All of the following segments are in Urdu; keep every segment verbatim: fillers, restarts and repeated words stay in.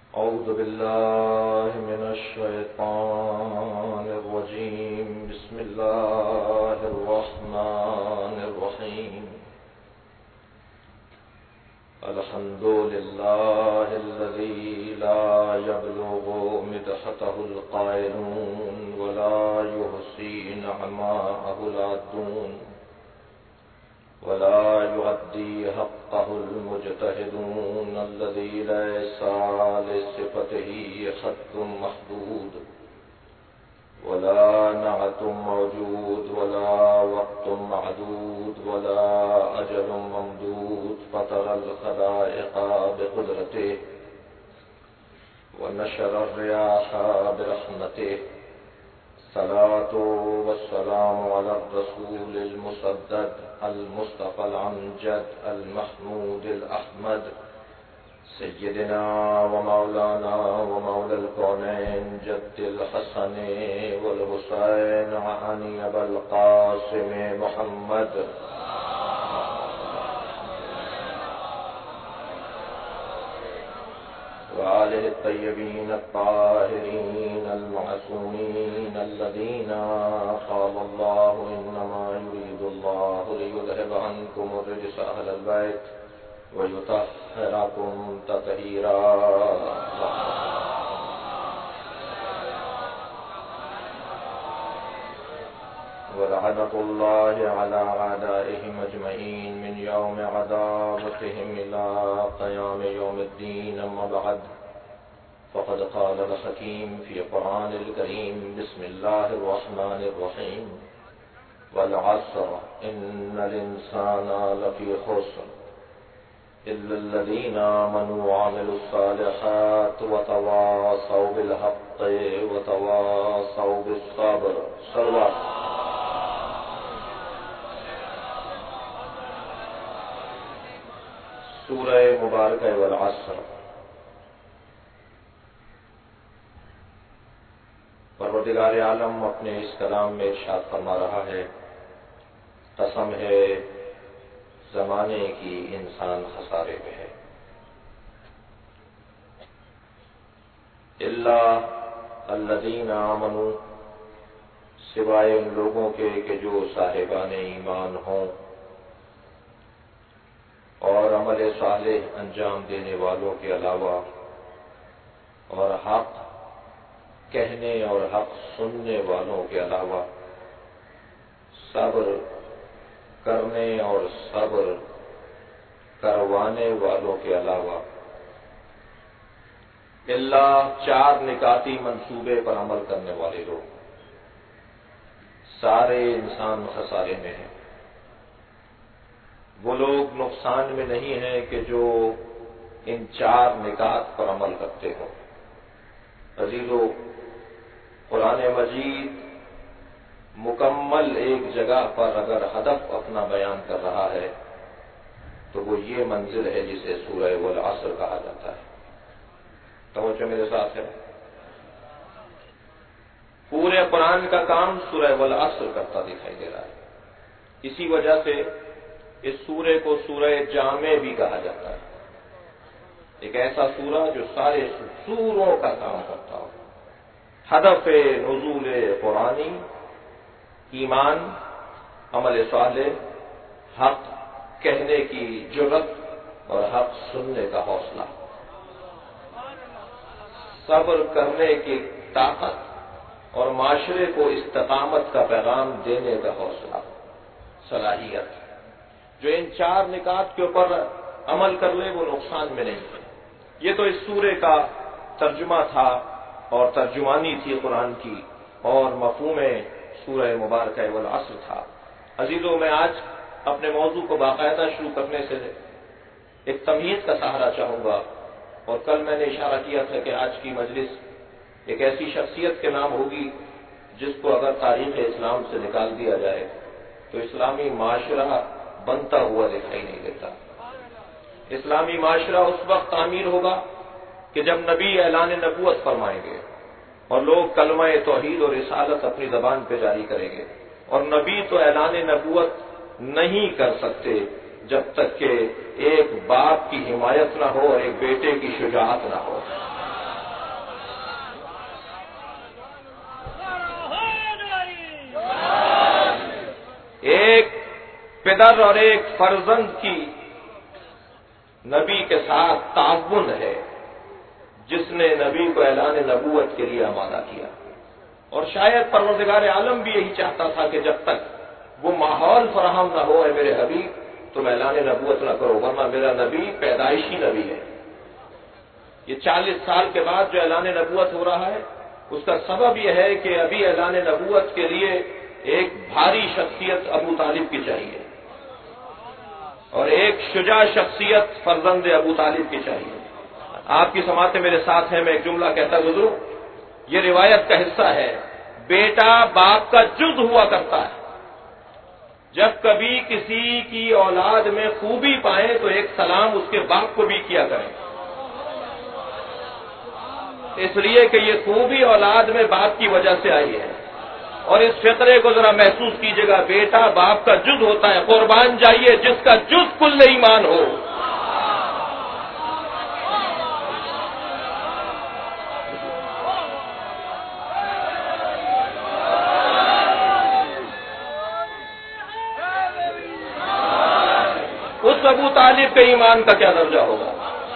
أعوذ بالله من الشيطان الرجيم. بسم الله الرحمن الرحيم. الحمد لله الذي لا يبلغ مدحته القائلون ولا يحصي نعماءه العادون ولا يؤدي حقه المجتهدون الذي ليس لصفته حد محدود ولا نعت موجود ولا وقت معدود ولا أجل ممدود فطر الخلائق بقدرته ونشر الرياح برحمته. الصلاة والسلام على الرسول المسدد المصطفى الأمجد المحمود الأحمد سيدنا ومولانا ومولى الكونين جد الحسن والحسين علي أبا القاسم محمد وآله الطيبين الطاهرين المعصومين الذين قال الله إنما يريد الله ليذهب عنكم الرجس أهل البيت ويطهركم تطهيرا. ولعنة الله على أعدائهم أجمعين من يوم عداوتهم إلى قيام يوم الدين. أما بعد فقد قال الحكيم في القرآن الكريم بسم الله الرحمن الرحيم والعصر إن الإنسان لفي خسر إلا الذين آمنوا وعملوا الصالحات وتواصوا بالحق وتواصوا بالصبر. صلى الله. سورہ مبارکہ والعصر. پروردگار عالم اپنے اس کلام میں ارشاد فرما رہا ہے، قسم ہے زمانے کی انسان خسارے میں ہے. الا الذین آمنوا، سوائے ان لوگوں کے کہ جو صاحبان ایمان ہوں اور عمل صالح انجام دینے والوں کے علاوہ، اور حق کہنے اور حق سننے والوں کے علاوہ، صبر کرنے اور صبر کروانے والوں کے علاوہ، اللہ چار نکاتی منصوبے پر عمل کرنے والے لوگ، سارے انسان خسارے میں ہیں. وہ لوگ نقصان میں نہیں ہیں کہ جو ان چار نکات پر عمل کرتے ہوں. عزیزو، قرآن مجید مکمل ایک جگہ پر اگر ہدف اپنا بیان کر رہا ہے تو وہ یہ منزل ہے جسے سورہ والعصر کہا جاتا ہے. توجہ میرے ساتھ ہے. پورے قرآن کا کام سورہ والعصر کرتا دکھائی دے رہا ہے. اسی وجہ سے اس سورے کو سورہ جامع بھی کہا جاتا ہے. ایک ایسا سورہ جو سارے سوروں کا کام کرتا ہو. ہدف نزول قرآنی ایمان، عمل صالح، حق کہنے کی جرأت اور حق سننے کا حوصلہ، صبر کرنے کی طاقت اور معاشرے کو استقامت کا پیغام دینے کا حوصلہ، صلاحیت. جو ان چار نکات کے اوپر عمل کر لے وہ نقصان میں نہیں ہے. یہ تو اس سورے کا ترجمہ تھا اور ترجمانی تھی قرآن کی، اور مفہوم سورہ مبارکہ والعصر تھا. عزیزوں، میں آج اپنے موضوع کو باقاعدہ شروع کرنے سے ایک تمہید کا سہارا چاہوں گا. اور کل میں نے اشارہ کیا تھا کہ آج کی مجلس ایک ایسی شخصیت کے نام ہوگی جس کو اگر تاریخ اسلام سے نکال دیا جائے تو اسلامی معاشرہ بنتا ہوا دکھائی نہیں دیتا. اسلامی معاشرہ اس وقت تعمیر ہوگا کہ جب نبی اعلان نبوت فرمائیں گے اور لوگ کلمہ توحید اور رسالت اپنی زبان پہ جاری کریں گے. اور نبی تو اعلان نبوت نہیں کر سکتے جب تک کہ ایک باپ کی حمایت نہ ہو اور ایک بیٹے کی شجاعت نہ ہو. پدر اور ایک فرزند کی نبی کے ساتھ تعاون ہے جس نے نبی کو اعلان نبوت کے لیے آمادہ کیا. اور شاید پروردگار عالم بھی یہی چاہتا تھا کہ جب تک وہ ماحول فراہم نہ ہو اے میرے حبیب تم اعلان نبوت نہ کرو، ورنہ میرا نبی پیدائشی نبی ہے. یہ چالیس سال کے بعد جو اعلان نبوت ہو رہا ہے اس کا سبب یہ ہے کہ ابھی اعلان نبوت کے لیے ایک بھاری شخصیت ابو طالب کی چاہیے اور ایک شجاع شخصیت فرزند ابو طالب کی چاہیے. آپ کی سماعتیں میرے ساتھ ہیں، میں ایک جملہ کہتا گزروں. یہ روایت کا حصہ ہے، بیٹا باپ کا جز ہوا کرتا ہے. جب کبھی کسی کی اولاد میں خوبی پائیں تو ایک سلام اس کے باپ کو بھی کیا کریں، اس لیے کہ یہ خوبی اولاد میں باپ کی وجہ سے آئی ہے. اور اس فطرے کو ذرا محسوس کیجئے گا، بیٹا باپ کا جز ہوتا ہے. قربان جائیے جس کا جز کل ایمان ہو. اس ابو طالب کے ایمان کا کیا درجہ ہوگا؟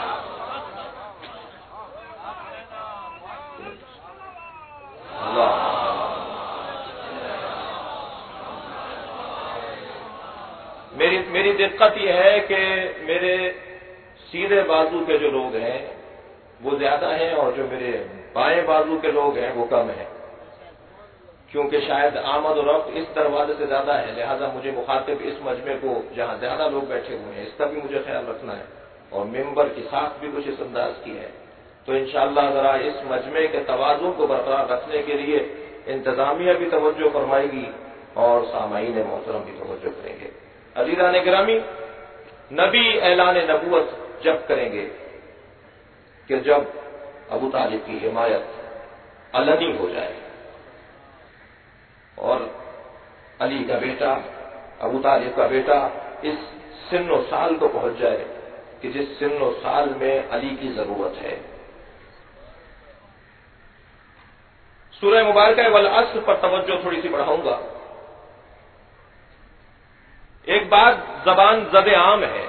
میری میری دقت یہ ہے کہ میرے سیدھے بازو کے جو لوگ ہیں وہ زیادہ ہیں اور جو میرے بائیں بازو کے لوگ ہیں وہ کم ہیں، کیونکہ شاید آمد و رفت اس دروازے سے زیادہ ہے. لہذا مجھے مخاطب اس مجمع کو جہاں زیادہ لوگ بیٹھے ہوئے ہیں اس کا بھی مجھے خیال رکھنا ہے اور ممبر کی ساخت بھی کچھ اس انداز کی ہے. تو انشاءاللہ ذرا اس مجمع کے توازن کو برقرار رکھنے کے لیے انتظامیہ بھی توجہ فرمائے گی اور سامعین محترم بھی توجہ کریں گے. عزیزان گرامی، نبی اعلان نبوت جب کریں گے کہ جب ابو طالب کی حمایت علنی ہو جائے اور علی کا بیٹا ابو طالب کا بیٹا اس سن و سال کو پہنچ جائے کہ جس سن و سال میں علی کی ضرورت ہے. سورہ مبارکہ والعصر پر توجہ تھوڑی سی بڑھاؤں گا. ایک بات زبان زد عام ہے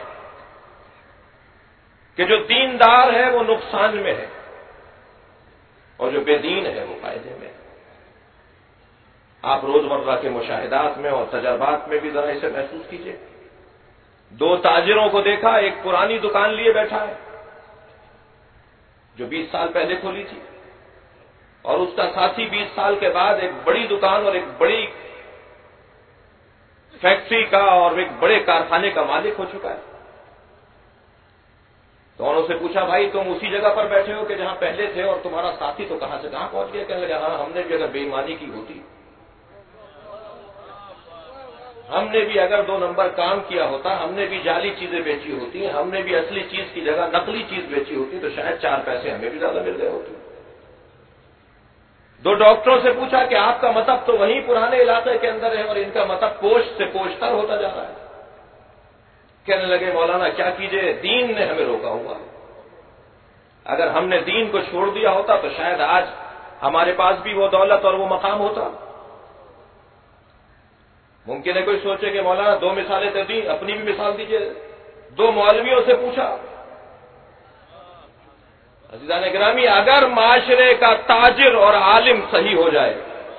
کہ جو دیندار ہے وہ نقصان میں ہے اور جو بے دین ہے وہ فائدے میں ہے. آپ روزمرہ کے مشاہدات میں اور تجربات میں بھی ذرا اسے محسوس کیجئے. دو تاجروں کو دیکھا، ایک پرانی دکان لیے بیٹھا ہے جو بیس سال پہلے کھولی تھی اور اس کا ساتھی بیس سال کے بعد ایک بڑی دکان اور ایک بڑی فیکٹری کا اور ایک بڑے کارخانے کا مالک ہو چکا ہے. تو انہوں سے پوچھا بھائی تم اسی جگہ پر بیٹھے ہو کہ جہاں پہلے تھے اور تمہارا ساتھی تو کہاں سے کہاں پہنچ گیا؟ کہنے لگا ہاں ہم نے بھی اگر بے ایمانی کی ہوتی، ہم نے بھی اگر دو نمبر کام کیا ہوتا، ہم نے بھی جعلی چیزیں بیچی ہوتی، ہم نے بھی اصلی چیز کی جگہ نقلی چیز بیچی ہوتی تو شاید چار پیسے ہمیں بھی زیادہ مل گئے ہوتے. دو ڈاکٹروں سے پوچھا کہ آپ کا مطلب تو وہیں پرانے علاقے کے اندر ہے اور ان کا مطلب پوشت سے پوشتر ہوتا جا رہا ہے. کہنے لگے مولانا کیا کیجئے، دین نے ہمیں روکا ہوا. اگر ہم نے دین کو چھوڑ دیا ہوتا تو شاید آج ہمارے پاس بھی وہ دولت اور وہ مقام ہوتا. ممکن ہے کوئی سوچے کہ مولانا دو مثالیں تو دی، اپنی بھی مثال دیجئے. دو مولویوں سے پوچھا. عزیزان گرامی، اگر معاشرے کا تاجر اور عالم صحیح ہو جائے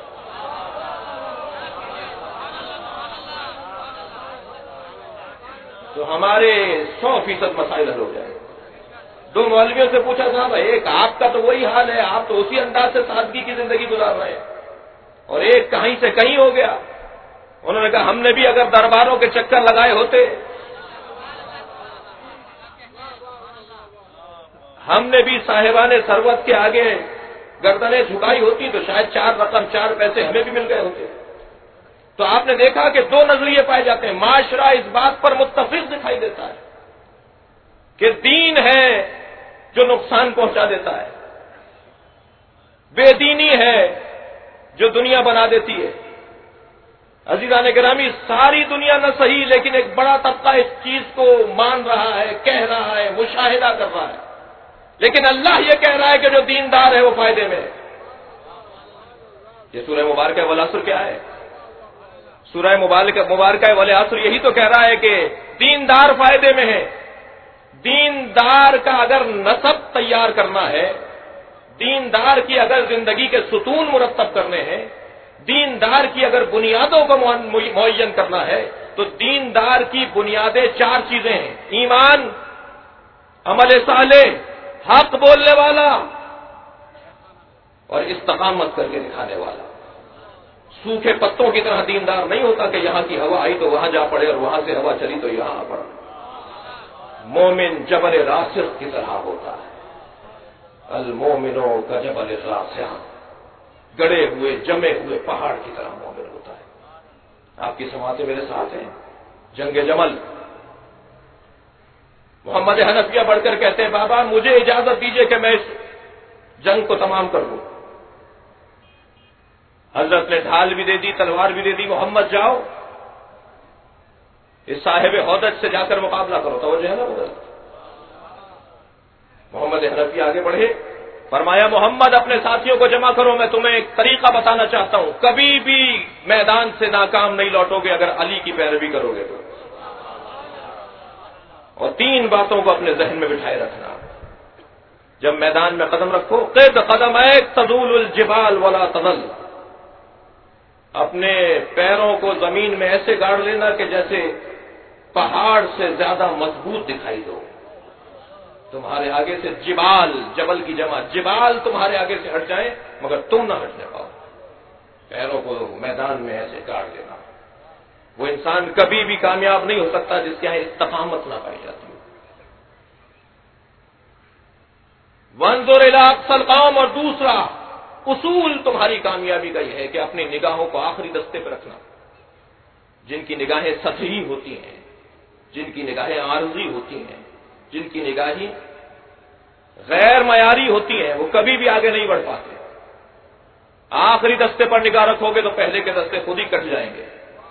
تو ہمارے سو فیصد مسائل حل ہو جائے. دو مولویوں سے پوچھا صاحب، ایک آپ کا تو وہی حال ہے، آپ تو اسی انداز سے سادگی کی زندگی گزار رہے ہیں، اور ایک کہیں سے کہیں ہو گیا. انہوں نے کہا ہم نے بھی اگر درباروں کے چکر لگائے ہوتے، ہم نے بھی صاحبان ثروت کے آگے گردنیں جھکائی ہوتی تو شاید چار رقم چار پیسے ہمیں بھی مل گئے ہوتے. تو آپ نے دیکھا کہ دو نظریے پائے جاتے ہیں. معاشرہ اس بات پر متفق دکھائی دیتا ہے کہ دین ہے جو نقصان پہنچا دیتا ہے، بے دینی ہے جو دنیا بنا دیتی ہے. عزیزان گرامی، ساری دنیا نہ صحیح لیکن ایک بڑا طبقہ اس چیز کو مان رہا ہے، کہہ رہا ہے، مشاہدہ کر رہا ہے. لیکن اللہ یہ کہہ رہا ہے کہ جو دیندار ہے وہ فائدے میں ہے. یہ سورہ مبارکہ والعصر کیا ہے؟ سورہ مبارکہ مبارکہ والعصر یہی تو کہہ رہا ہے کہ دیندار فائدے میں ہے. دیندار کا اگر نسب تیار کرنا ہے، دیندار کی اگر زندگی کے ستون مرتب کرنے ہیں، دیندار کی اگر بنیادوں کو معین کرنا ہے، تو دیندار کی بنیادیں چار چیزیں ہیں: ایمان، عمل صالح، حق بولنے والا اور استقامت کر کے دکھانے والا. سوکھے پتوں کی طرح دیندار نہیں ہوتا کہ یہاں کی ہوا آئی تو وہاں جا پڑے اور وہاں سے ہوا چلی تو یہاں آ پڑا. مومن جبل راسخ کی طرح ہوتا ہے. المومنوں کا جبل راسخ، گڑے ہوئے جمے ہوئے پہاڑ کی طرح مومن ہوتا ہے. آپ کی سماعتیں میرے ساتھ ہیں. جنگ جمل، محمد حنفیہ بڑھ کر کہتے ہیں بابا مجھے اجازت دیجئے کہ میں اس جنگ کو تمام کر دوں. حضرت نے ڈھال بھی دے دی، تلوار بھی دے دی، محمد جاؤ اس صاحب حودج سے جا کر مقابلہ کرو. توجہ ہے نا ادھر. محمد حنفی آگے بڑھے، فرمایا محمد اپنے ساتھیوں کو جمع کرو، میں تمہیں ایک طریقہ بتانا چاہتا ہوں. کبھی بھی میدان سے ناکام نہیں لوٹو گے اگر علی کی پیروی کرو گے تو. اور تین باتوں کو اپنے ذہن میں بٹھائے رکھنا. جب میدان میں قدم رکھو، قد قدم ایک تزول الجبال ولا تزل، اپنے پیروں کو زمین میں ایسے گاڑ لینا کہ جیسے پہاڑ سے زیادہ مضبوط دکھائی دو. تمہارے آگے سے جبال، جبل کی جمع جبال تمہارے آگے سے ہٹ جائیں مگر تم نہ ہٹنے پاؤ. پیروں کو میدان میں ایسے گاڑ لینا. وہ انسان کبھی بھی کامیاب نہیں ہو سکتا جس کے یہاں استقامت نہ پائی جاتی ہو. وانظر الی اقصی القوم، اور دوسرا اصول تمہاری کامیابی کا یہ ہے کہ اپنی نگاہوں کو آخری دستے پہ رکھنا. جن کی نگاہیں سطحی ہوتی ہیں، جن کی نگاہیں عارضی ہوتی ہیں، جن کی نگاہیں غیر معیاری ہوتی ہیں، وہ کبھی بھی آگے نہیں بڑھ پاتے. آخری دستے پر نگاہ رکھو گے تو پہلے کے دستے خود ہی کٹ جائیں گے.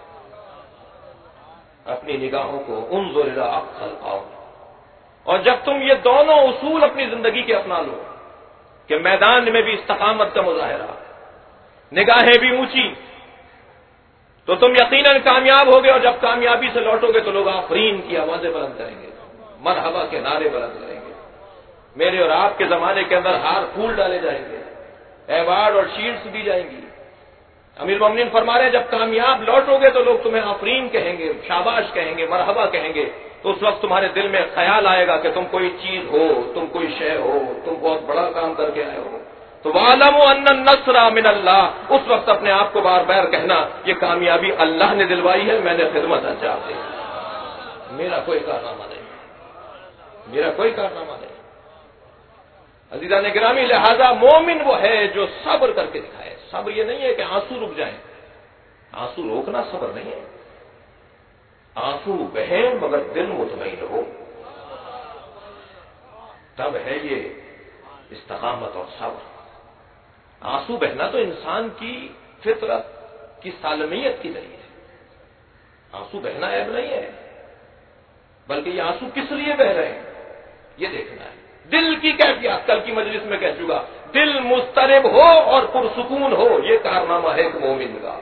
اپنی نگاہوں کو انظر الی اقصی القوم. اور جب تم یہ دونوں اصول اپنی زندگی کے اپنا لو کہ میدان میں بھی استقامت کا مظاہرہ، نگاہیں بھی اونچی، تو تم یقیناً کامیاب ہوگے. اور جب کامیابی سے لوٹو گے تو لوگ آفرین کی آوازیں بلند کریں گے، مرحبا کے نعرے بلند کریں گے. میرے اور آپ کے زمانے کے اندر ہار پھول ڈالے جائیں گے، ایوارڈ اور شیلڈز دی جائیں گی. امیر المومنین فرما رہے ہیں جب کامیاب لوٹو گے تو لوگ تمہیں آفرین کہیں گے، شاباش کہیں گے، مرحبا کہیں گے. تو اس وقت تمہارے دل میں خیال آئے گا کہ تم کوئی چیز ہو، تم کوئی شے ہو، تم بہت بڑا کام کر کے آئے ہو. تو وَاعْلَمُوا أَنَّ النَّصْرَ مِنَ اللَّهِ، اس وقت اپنے آپ کو بار بار کہنا یہ کامیابی اللہ نے دلوائی ہے، میں نے خدمت انجام دی، میرا کوئی کارنامہ نہیں، میرا کوئی کارنامہ نہیں. عزیزان گرامی، لہذا مومن وہ ہے جو صبر کر کے دکھائے. صبر یہ نہیں ہے کہ آنسو رک جائیں، آنسو روکنا صبر نہیں ہے. آنسو بہے مگر دل مطمئن ہو، تب ہے یہ استقامت اور صبر. آنسو بہنا تو انسان کی فطرت کی سالمیت کی ذریعے ہے. آنسو بہنا عیب نہیں ہے، بلکہ یہ آنسو کس لیے بہ رہے ہیں یہ دیکھنا ہے. دل کی کیفیت، کل کی مجلس میں کہہ چکا، دل مضطرب ہو اور پرسکون ہو، یہ کارنامہ ہے ایک مومن کا.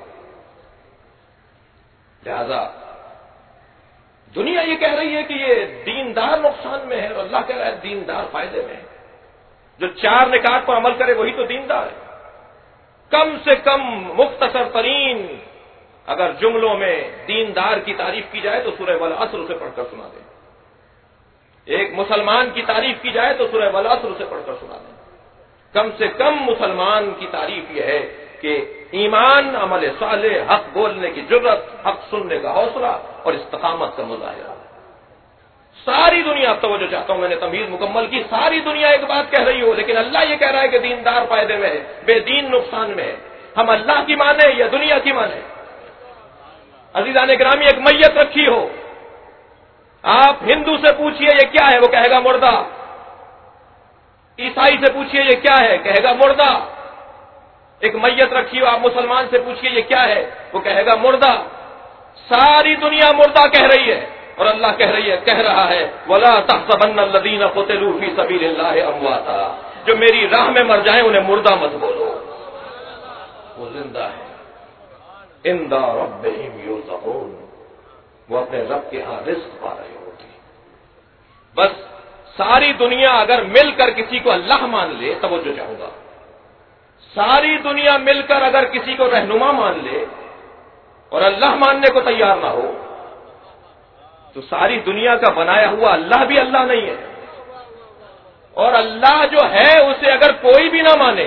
لہذا دنیا یہ کہہ رہی ہے کہ یہ دیندار نقصان میں ہے اور اللہ کہہ رہا ہے دیندار فائدے میں ہے. جو چار نکات پر عمل کرے وہی تو دیندار ہے. کم سے کم مختصر ترین اگر جملوں میں دیندار کی تعریف کی جائے تو سورہ والعصر سے پڑھ کر سنا دیں. ایک مسلمان کی تعریف کی جائے تو سورہ والعصر سے پڑھ کر سنا دیں. کم سے کم مسلمان کی تعریف یہ ہے کہ ایمان، عمل صالح، حق بولنے کی جرت، حق سننے کا حوصلہ اور استقامت کا مظاہرہ. ساری دنیا، اب توجہ چاہتا ہوں، میں نے تمہید مکمل کی، ساری دنیا ایک بات کہہ رہی ہو لیکن اللہ یہ کہہ رہا ہے کہ دیندار فائدے میں ہے، بے دین نقصان میں ہے. ہم اللہ کی مانے یا دنیا کی مانے؟ عزیزان گرامی، ایک میت رکھی ہو، آپ ہندو سے پوچھئے یہ کیا ہے، وہ کہے گا مردہ. عیسائی سے پوچھئے یہ کیا ہے، کہے گا مردہ. ایک میت رکھی ہو، آپ مسلمان سے پوچھئے یہ کیا ہے، وہ کہے گا مردہ. ساری دنیا مردہ کہہ رہی ہے اور اللہ کہہ رہی ہے کہہ رہا ہے وَلَا تَحْسَبَنَّ الَّذِينَ قُتِلُوا فِي سَبِيلِ اللَّهِ أَمْوَاتًا، جو میری راہ میں مر جائیں انہیں مردہ مت بولو، وہ زندہ ہے. عند ربہم یرزقون، وہ اپنے رب کے ہاں رزق پا رہے ہوتے ہیں۔ بس ساری دنیا اگر مل کر کسی کو اللہ مان لے، توجہ چاہوں گا، ساری دنیا مل کر اگر کسی کو رہنما مان لے اور اللہ ماننے کو تیار نہ ہو، تو ساری دنیا کا بنایا ہوا اللہ بھی اللہ نہیں ہے، اور اللہ جو ہے اسے اگر کوئی بھی نہ مانے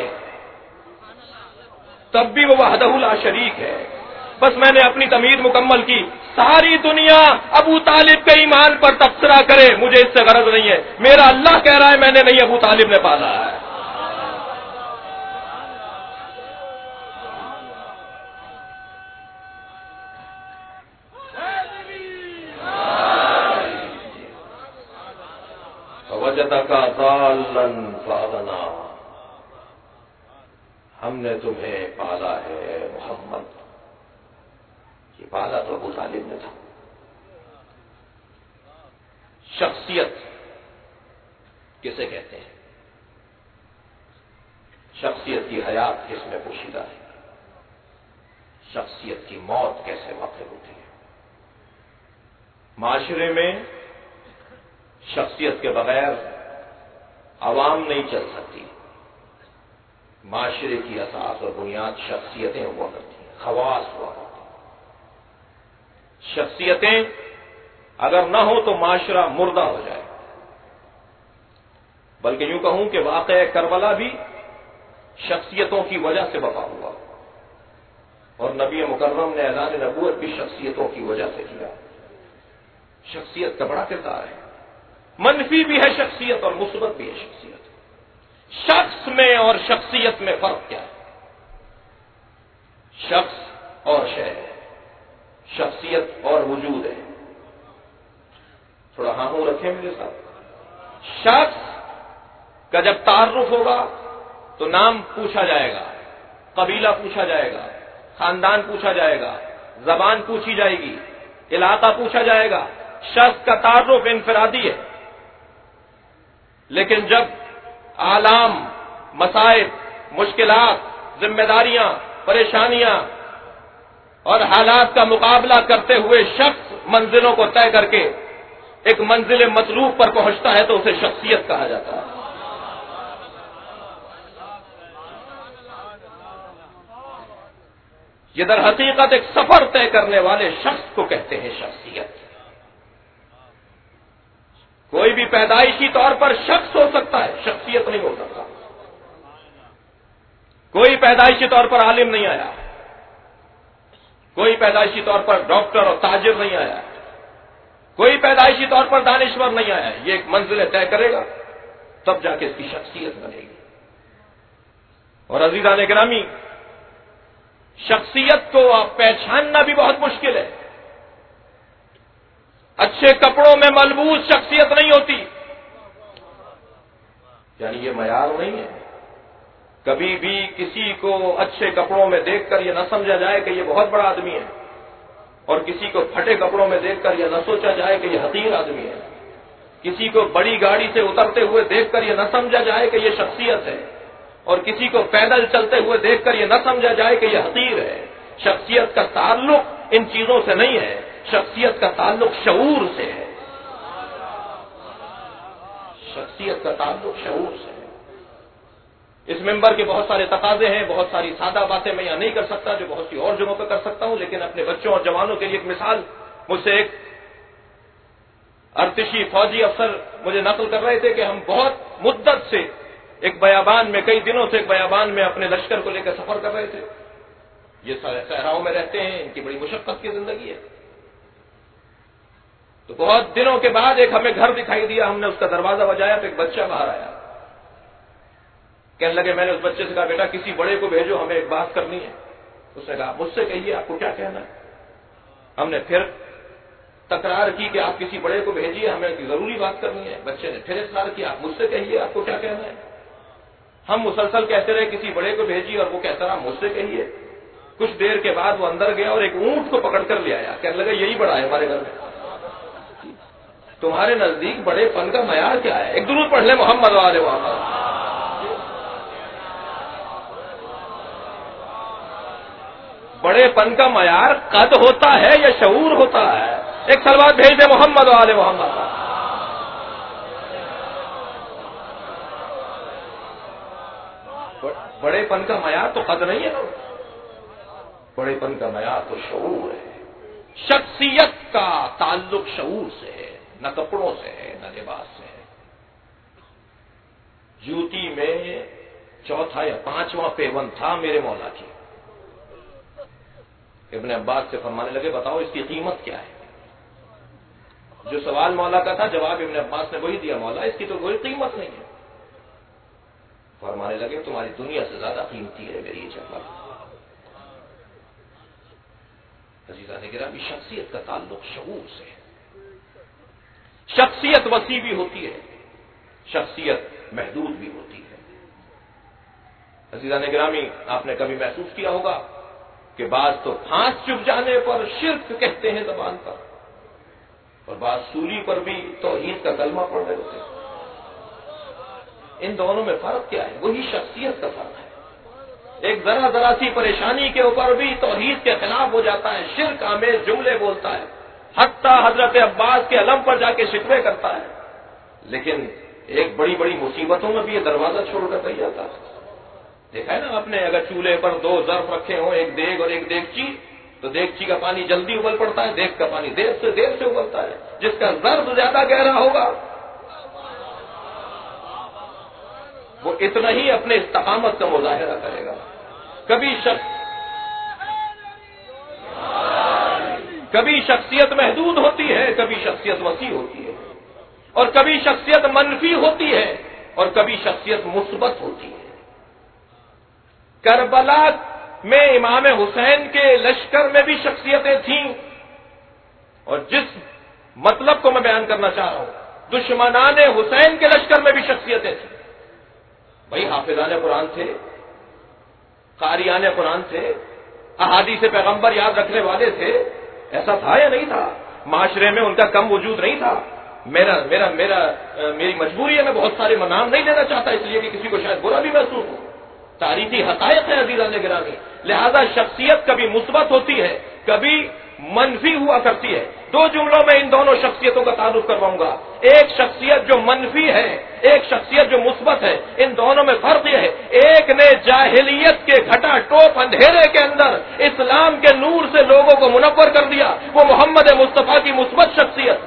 تب بھی وہ وحدہ لا شریک ہے۔ بس میں نے اپنی تمہید مکمل کی، ساری دنیا ابو طالب کے ایمان پر تبصرہ کرے، مجھے اس سے غرض نہیں ہے، میرا اللہ کہہ رہا ہے میں نے نہیں، ابو طالب نے پالا ہے۔ وجدک ضالا فاغنا، ہم نے تمہیں پالا ہے محمد، یہ پالا تو ابو طالب نے تھا۔ شخصیت کسے کہتے ہیں؟ شخصیت کی حیات کس میں پوشیدہ ہے؟ شخصیت کی موت کیسے واقع ہوتی ہے؟ معاشرے میں شخصیت کے بغیر عوام نہیں چل سکتی، معاشرے کی اساس اور بنیاد شخصیتیں ہوا کرتی ہیں، خواص ہوا کرتی ہیں۔ شخصیتیں اگر نہ ہو تو معاشرہ مردہ ہو جائے، بلکہ یوں کہوں کہ واقعہ کربلا بھی شخصیتوں کی وجہ سے بپا ہوا، اور نبی مکرم نے اعلان نبوت بھی شخصیتوں کی وجہ سے کیا۔ شخصیت کا بڑا کردار ہے، منفی بھی ہے شخصیت اور مثبت بھی ہے شخصیت۔ شخص میں اور شخصیت میں فرق کیا ہے؟ شخص اور شے ہے، شخصیت اور وجود ہے۔ تھوڑا ہاں ہوں رکھیں میرے ساتھ۔ شخص کا جب تعارف ہوگا تو نام پوچھا جائے گا، قبیلہ پوچھا جائے گا، خاندان پوچھا جائے گا، زبان پوچھی جائے گی، علاقہ پوچھا جائے گا۔ شخص کا تعارف انفرادی ہے، لیکن جب آلام، مصائب، مشکلات، ذمہ داریاں، پریشانیاں اور حالات کا مقابلہ کرتے ہوئے شخص منزلوں کو طے کر کے ایک منزل مطلوب پر پہنچتا ہے تو اسے شخصیت کہا جاتا ہے۔ یہ در حقیقت ایک سفر طے کرنے والے شخص کو کہتے ہیں شخصیت۔ کوئی بھی پیدائشی طور پر شخص ہو سکتا ہے، شخصیت نہیں ہو سکتا۔ کوئی پیدائشی طور پر عالم نہیں آیا، کوئی پیدائشی طور پر ڈاکٹر اور تاجر نہیں آیا، کوئی پیدائشی طور پر دانشور نہیں آیا۔ یہ ایک منزل طے کرے گا تب جا کے اس کی شخصیت بنے گی۔ اور عزیزان گرامی، شخصیت کو پہچاننا بھی بہت مشکل ہے۔ اچھے کپڑوں میں ملبوس شخصیت نہیں ہوتی، یعنی یہ معیار نہیں ہے۔ کبھی بھی کسی کو اچھے کپڑوں میں دیکھ کر یہ نہ سمجھا جائے کہ یہ بہت بڑا آدمی ہے، اور کسی کو پھٹے کپڑوں میں دیکھ کر یہ نہ سوچا جائے کہ یہ حقیر آدمی ہے۔ کسی کو بڑی گاڑی سے اترتے ہوئے دیکھ کر یہ نہ سمجھا جائے کہ یہ شخصیت ہے، اور کسی کو پیدل چلتے ہوئے دیکھ کر یہ نہ سمجھا جائے کہ یہ حقیر ہے۔ شخصیت کا تعلق ان چیزوں سے نہیں ہے، شخصیت کا تعلق شعور سے ہے۔ شخصیت کا تعلق شعور سے ہے۔ اس ممبر کے بہت سارے تقاضے ہیں، بہت ساری سادہ باتیں میں یہاں نہیں کر سکتا جو بہت سی اور جگہوں پہ کر سکتا ہوں، لیکن اپنے بچوں اور جوانوں کے لیے ایک مثال، مجھ سے ایک ارتشی فوجی افسر مجھے نقل کر رہے تھے کہ ہم بہت مدت سے ایک بیابان میں، کئی دنوں سے ایک بیابان میں اپنے لشکر کو لے کر سفر کر رہے تھے۔ یہ صحراؤں میں رہتے ہیں، ان کی بڑی مشقت کی زندگی ہے۔ تو بہت دنوں کے بعد ایک ہمیں گھر دکھائی دیا، ہم نے اس کا دروازہ بجایا تو ایک بچہ باہر آیا۔ کہنے لگے، میں نے اس بچے سے کہا بیٹا کسی بڑے کو بھیجو، ہمیں ایک بات کرنی ہے۔ اس نے کہا مجھ سے کہیے، آپ کو کیا کہنا ہے؟ ہم نے پھر تکرار کی کہ آپ کسی بڑے کو بھیجیے، ہمیں ضروری بات کرنی ہے۔ بچے نے پھر اصرار کیا، آپ مجھ سے کہیے، آپ کو کیا کہنا ہے؟ ہم مسلسل کہتے رہے کسی بڑے کو بھیجیے، اور وہ کہتا رہا مجھ سے کہیے۔ کچھ دیر کے بعد وہ اندر گیا اور ایک اونٹ کو پکڑ کر لے آیا، کہنے لگا یہی بڑا ہے ہمارے گھر میں۔ تمہارے نزدیک بڑے پن کا معیار کیا ہے؟ ایک درود پڑھ لیں محمد والے محمد۔ بڑے پن کا معیار قد ہوتا ہے یا شعور ہوتا ہے؟ ایک سلوات بھیج دے محمد و آل محمد. بڑے پن کا معیار تو قد نہیں ہے نا، بڑے پن کا معیار تو شعور ہے. شخصیت کا تعلق شعور سے ہے، نہ کپڑوں سے ہے نہ لباس سے ہے. جوتی میں چوتھا یا پانچواں پیون تھا میرے مولا کی. ابن عباس سے فرمانے لگے بتاؤ اس کی قیمت کیا ہے؟ جو سوال مولا کا تھا جواب ابن عباس نے وہی دیا، مولا اس کی تو کوئی قیمت نہیں ہے. فرمانے لگے تمہاری دنیا سے زیادہ قیمتی ہے میری یہ چپل. عزیزان گرامی، شخصیت کا تعلق شعور سے ہے. شخصیت وسیع بھی ہوتی ہے، شخصیت محدود بھی ہوتی ہے. عزیزان گرامی، آپ نے کبھی محسوس کیا ہوگا کہ بعض تو پھانس چپ جانے پر شرک کہتے ہیں زبان پر، اور بعض سولی پر بھی توحید کا کلمہ پڑھ رہے ہوتے ہیں. ان دونوں میں فرق کیا ہے؟ وہی شخصیت کا فرق ہے. ایک ذرا ذرا سی پریشانی کے اوپر بھی توحید کے خلاف ہو جاتا ہے، شرک آمیز جملے بولتا ہے، حتیٰ حضرت عباس کے علم پر جا کے شکوے کرتا ہے. لیکن ایک بڑی بڑی مصیبتوں میں بھی یہ دروازہ چھوڑ کر رہ جاتا ہے. دیکھا ہے نا آپ نے، اگر چولہے پر دو ظرف رکھے ہوں، ایک دیگ اور ایک دیگچی، تو دیگچی کا پانی جلدی ابل پڑتا ہے، دیگ کا پانی دیر سے دیر سے ابلتا ہے. جس کا ظرف زیادہ گہرا ہوگا وہ اتنا ہی اپنے استقامت کا مظاہرہ کرے گا. کبھی شخص کبھی شخصیت محدود ہوتی ہے، کبھی شخصیت وسیع ہوتی ہے، اور کبھی شخصیت منفی ہوتی ہے اور کبھی شخصیت مثبت ہوتی ہے. کربلا میں امام حسین کے لشکر میں بھی شخصیتیں تھیں، اور جس مطلب کو میں بیان کرنا چاہ رہا ہوں، دشمنان حسین کے لشکر میں بھی شخصیتیں تھیں. بھائی حافظان قرآن تھے، قاریان قرآن تھے، احادیث پیغمبر یاد رکھنے والے تھے. ایسا تھا یا نہیں تھا؟ معاشرے میں ان کا کم وجود نہیں تھا. میرا میرا میرا میری مجبوری ہے، میں بہت سارے نام نہیں لینا چاہتا اس لیے کہ کسی کو شاید برا بھی محسوس ہو. تاریخی حقائق ہے عزیزان گرامی. لہذا شخصیت کبھی مثبت ہوتی ہے، کبھی منفی ہوا کرتی ہے. دو جملوں میں ان دونوں شخصیتوں کا تعارف کرواؤں گا. ایک شخصیت جو منفی ہے، ایک شخصیت جو مثبت ہے. ان دونوں میں فرق یہ ہے، ایک نے جاہلیت کے گھٹا ٹوپ اندھیرے کے اندر اسلام کے نور سے لوگوں کو منور کر دیا، وہ محمد مصطفیٰ کی مثبت شخصیت.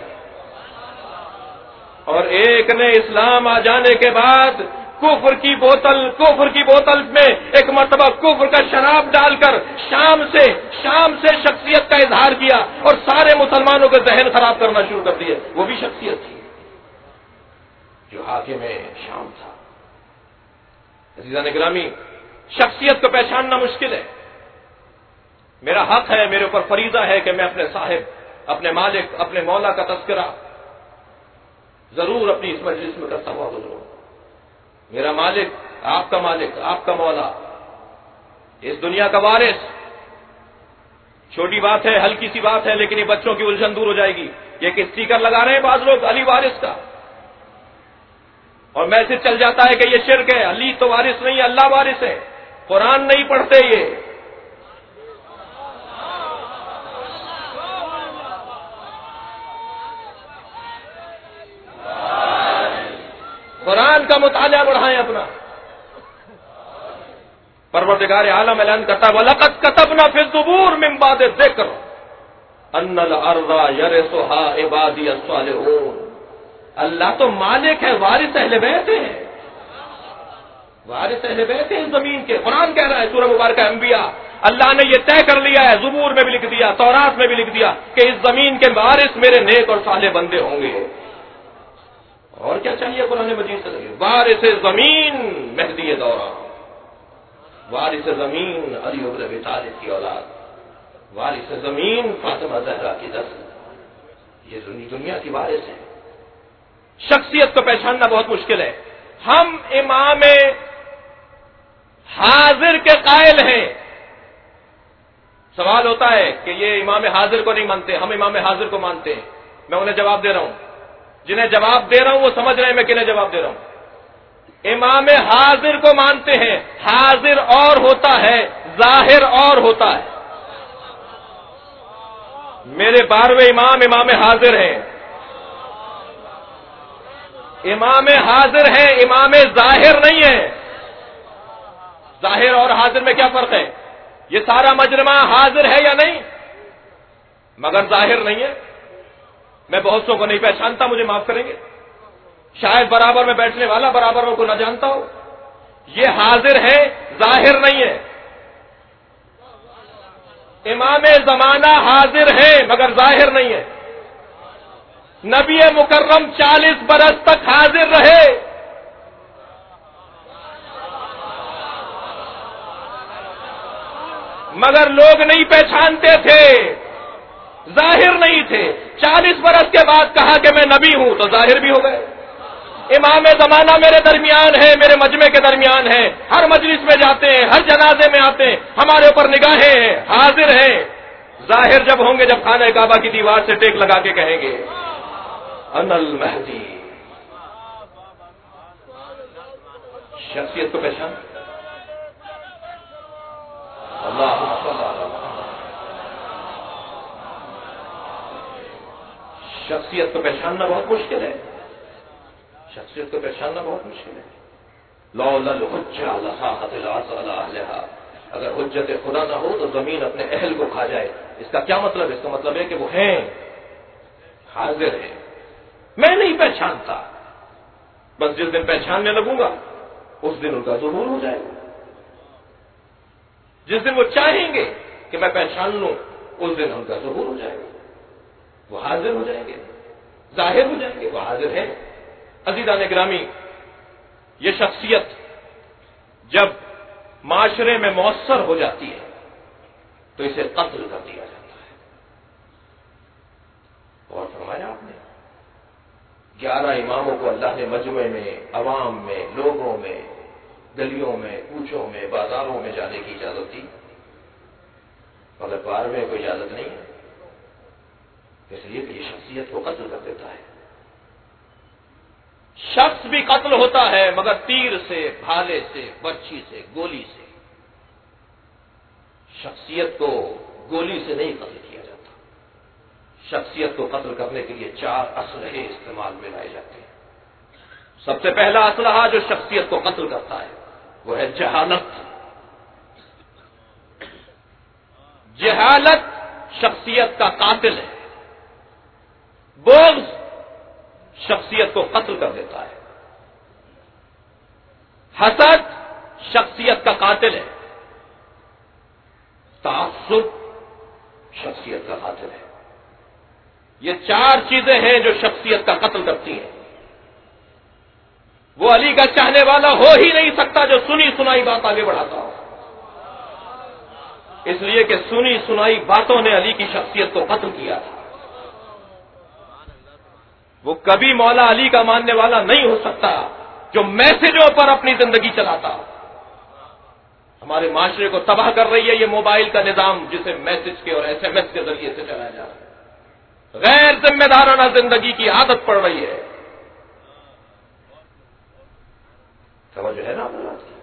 اور ایک نے اسلام آ جانے کے بعد کفر کی بوتل کفر کی بوتل میں ایک مرتبہ کفر کا شراب ڈال کر شام سے شام سے شخصیت کا اظہار کیا اور سارے مسلمانوں کے ذہن خراب کرنا شروع کر دیے. وہ بھی شخصیت تھی جو حاکم شام تھا. عزیزان گرامی، شخصیت کو پہچاننا مشکل ہے. میرا حق ہے، میرے اوپر فریضہ ہے کہ میں اپنے صاحب، اپنے مالک، اپنے مولا کا تذکرہ ضرور اپنی اس مجلس میں کرتا ہوا گزروں. میرا مالک، آپ کا مالک، آپ کا مولا، اس دنیا کا وارث. چھوٹی بات ہے، ہلکی سی بات ہے، لیکن یہ بچوں کی الجھن دور ہو جائے گی. یہ ایک اسٹیکر لگا رہے ہیں بعض لوگ علی وارث کا، اور میسج چل جاتا ہے کہ یہ شرک ہے. علی تو وارث نہیں ہے، اللہ وارث ہے. قرآن نہیں پڑھتے یہ. قرآن کا مطالعہ بڑھائیں اپنا. پروردگار عالم اعلان کرتا ہے وَلَقَدْ كَتَبْنَا فِي الزُّبُورِ مِن بَعْدِ الذِّكْرِ أَنَّ الْأَرْضَ يَرِثُهَا عِبَادِيَ الصَّالِحُونَ. اللہ تو مالک ہے، وارث اہل بیت ہے، وارث اہل بیت ہے اس زمین کے. قرآن کہہ رہا ہے سورہ مبارکہ انبیاء، اللہ نے یہ طے کر لیا ہے، زبور میں بھی لکھ دیا، تورات میں بھی لکھ دیا کہ اس زمین کے وارث میرے نیک اور صالح بندے ہوں گے. اور کیا چاہیے قرآن مجید سے؟ وارث زمین مہدی دوران، وارث زمین علی بن ابی طالب کی اولاد، وارث زمین فاطمہ زہرا کی نسل. یہ دنیا کی وارث ہے. شخصیت کو پہچاننا بہت مشکل ہے. ہم امام حاضر کے قائل ہیں. سوال ہوتا ہے کہ یہ امام حاضر کو نہیں مانتے، ہم امام حاضر کو مانتے ہیں. میں انہیں جواب دے رہا ہوں، جنہیں جواب دے رہا ہوں وہ سمجھ رہے ہیں میں کنہیں جواب دے رہا ہوں. امام حاضر کو مانتے ہیں. حاضر اور ہوتا ہے، ظاہر اور ہوتا ہے. میرے بارہویں امام امام حاضر ہیں، امام حاضر ہیں، امام ظاہر نہیں ہے۔ ظاہر اور حاضر میں کیا فرق ہے؟ یہ سارا مجمع حاضر ہے یا نہیں؟ مگر ظاہر نہیں ہے۔ میں بہت سو کو نہیں پہچانتا، مجھے معاف کریں گے، شاید برابر میں بیٹھنے والا برابر میں کو نہ جانتا ہو۔ یہ حاضر ہے، ظاہر نہیں ہے۔ امام زمانہ حاضر ہے مگر ظاہر نہیں ہے۔ نبی مکرم چالیس برس تک حاضر رہے، مگر لوگ نہیں پہچانتے تھے، ظاہر نہیں تھے۔ چالیس برس کے بعد کہا کہ میں نبی ہوں تو ظاہر بھی ہو گئے۔ امام زمانہ میرے درمیان ہے، میرے مجمع کے درمیان ہے، ہر مجلس میں جاتے ہیں، ہر جنازے میں آتے ہیں، ہمارے اوپر نگاہیں ہیں، حاضر ہیں۔ ظاہر جب ہوں گے جب خانہ کعبہ کی دیوار سے ٹیک لگا کے کہیں گے انا المہدی۔ شخصیت کو پہچان، اللہ شخصیت کو پہچاننا بہت مشکل ہے، شخصیت کو پہچاننا بہت مشکل ہے۔ لولا الحجہ لحاقت الارض علی اہلہا، اگر حجت خدا نہ ہو تو زمین اپنے اہل کو کھا جائے۔ اس کا کیا مطلب ہے؟ اس کا مطلب ہے کہ وہ ہیں، حاضر ہیں، میں نہیں پہچانتا، بس جس دن پہچاننے لگوں گا اس دن ان کا ظہور ہو جائے گا۔ جس دن وہ چاہیں گے کہ میں پہچان لوں اس دن ان کا ظہور ہو جائے گا، وہ حاضر ہو جائیں گے، ظاہر ہو جائیں گے، وہ حاضر ہیں۔ عزیزان گرامی، یہ شخصیت جب معاشرے میں مؤثر ہو جاتی ہے تو اسے قتل کر دیا جاتا ہے۔ اور فرمایا آپ نے گیارہ اماموں کو اللہ نے مجمع میں، عوام میں، لوگوں میں، گلیوں میں، کوچوں میں، بازاروں میں جانے کی اجازت دی، مگر بارہویں کو اجازت نہیں ہے، اس لیے کہ یہ شخصیت کو قتل کر دیتا ہے۔ شخص بھی قتل ہوتا ہے مگر تیر سے، بھالے سے، برچھی سے، گولی سے۔ شخصیت کو گولی سے نہیں قتل کیا جاتا، شخصیت کو قتل کرنے کے لیے چار اسلحے استعمال میں لائے جاتے ہیں۔ سب سے پہلا اسلحہ جو شخصیت کو قتل کرتا ہے وہ ہے جہالت۔ جہالت شخصیت کا قاتل ہے۔ بغض شخصیت کو قتل کر دیتا ہے۔ حسد شخصیت کا قاتل ہے۔ تعصب شخصیت کا قاتل ہے۔ یہ چار چیزیں ہیں جو شخصیت کا قتل کرتی ہیں۔ وہ علی کا چاہنے والا ہو ہی نہیں سکتا جو سنی سنائی بات آگے بڑھاتا ہو، اس لیے کہ سنی سنائی باتوں نے علی کی شخصیت کو قتل کیا تھا۔ وہ کبھی مولا علی کا ماننے والا نہیں ہو سکتا جو میسجوں پر اپنی زندگی چلاتا۔ ہمارے معاشرے کو تباہ کر رہی ہے یہ موبائل کا نظام، جسے میسج کے اور ایس ایم ایس کے ذریعے سے چلایا جا رہا ہے۔ غیر ذمہ دارانہ زندگی کی عادت پڑ رہی ہے۔ توجہ ہے نا آپ لوگوں کی؟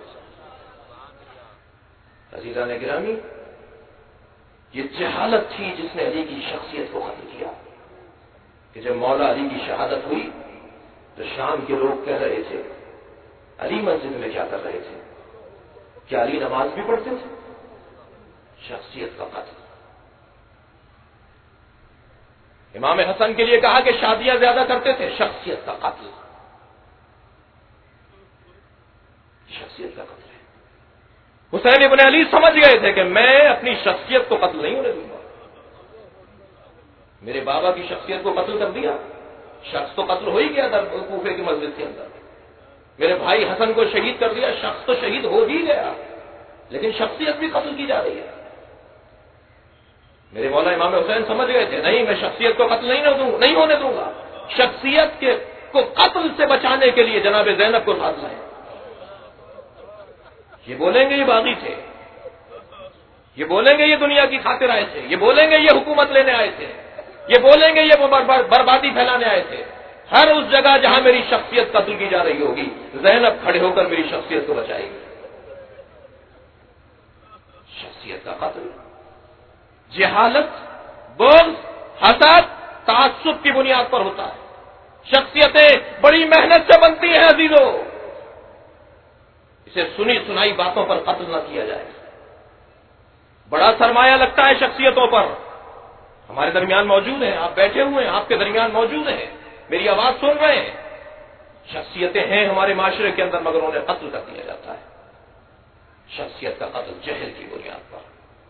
عزیزان گرامی، یہ جہالت تھی جس نے علی کی شخصیت کو ختم کیا۔ کہ جب مولا علی کی شہادت ہوئی تو شام کے لوگ کہہ رہے تھے علی مسجد میں کیا کر رہے تھے؟ کیا علی نماز بھی پڑھتے تھے؟ شخصیت کا قتل۔ امام حسن کے لیے کہا کہ شادیاں زیادہ کرتے تھے، شخصیت کا قتل، شخصیت کا قتل ہے۔ حسین ابن علی سمجھ گئے تھے کہ میں اپنی شخصیت کو قتل نہیں ہونے دوں گا۔ میرے بابا کی شخصیت کو قتل کر دیا، شخص تو قتل ہو ہی گیا در کوفے کی مسجد کے اندر۔ میرے بھائی حسن کو شہید کر دیا، شخص تو شہید ہو ہی گیا، لیکن شخصیت بھی قتل کی جا رہی ہے۔ میرے مولا امام حسین سمجھ گئے تھے نہیں، میں شخصیت کو قتل نہیں نہیں ہونے دوں گا۔ شخصیت کے کو قتل سے بچانے کے لیے جناب زینب کو ساتھ لائے۔ یہ بولیں گے یہ باغی تھے، یہ بولیں گے یہ دنیا کی خاطر آئے تھے، یہ بولیں گے یہ حکومت لینے آئے تھے، یہ بولیں گے یہ بربادی پھیلانے آئے تھے۔ ہر اس جگہ جہاں میری شخصیت قتل کی جا رہی ہوگی زینب کھڑے ہو کر میری شخصیت کو بچائے گی۔ شخصیت کا قتل، جہالت، بغض حسد تعصب کی بنیاد پر ہوتا ہے. شخصیتیں بڑی محنت سے بنتی ہیں عزیزوں. اسے سنی سنائی باتوں پر قتل نہ کیا جائے. بڑا سرمایہ لگتا ہے شخصیتوں پر. ہمارے درمیان موجود ہیں, آپ بیٹھے ہوئے ہیں, آپ کے درمیان موجود ہیں, میری آواز سن رہے ہیں. شخصیتیں ہیں ہمارے معاشرے کے اندر, مگر انہیں قتل کر دیا جاتا ہے. شخصیت کا قتل جہل کی بنیاد پر.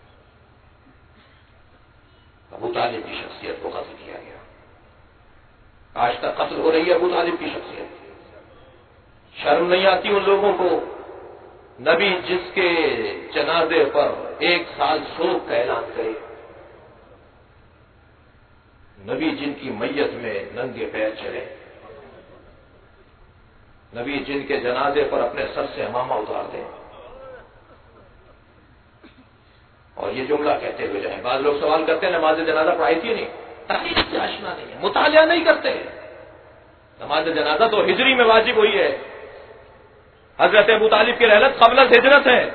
ابو طالب کی شخصیت کو قتل کیا گیا. آج تک قتل ہو رہی ہے ابو طالب کی شخصیت. شرم نہیں آتی ان لوگوں کو؟ نبی جس کے جنازے پر ایک سال شوق کا اعلان کرے, نبی جن کی میت میں ننگے پیر چلے, نبی جن کے جنازے پر اپنے سر سے امامہ اتار دیں اور یہ جملہ کہتے ہوئے جائیں. بعض لوگ سوال کرتے ہیں نماز جنازہ پڑھائی تھی نہیں, تاریخ سے آشنا نہیں ہے, مطالعہ نہیں کرتے. نماز جنازہ تو ہجری میں واجب ہوئی ہے. حضرت ابو طالب کی رحلت قبل از ہجرت ہے.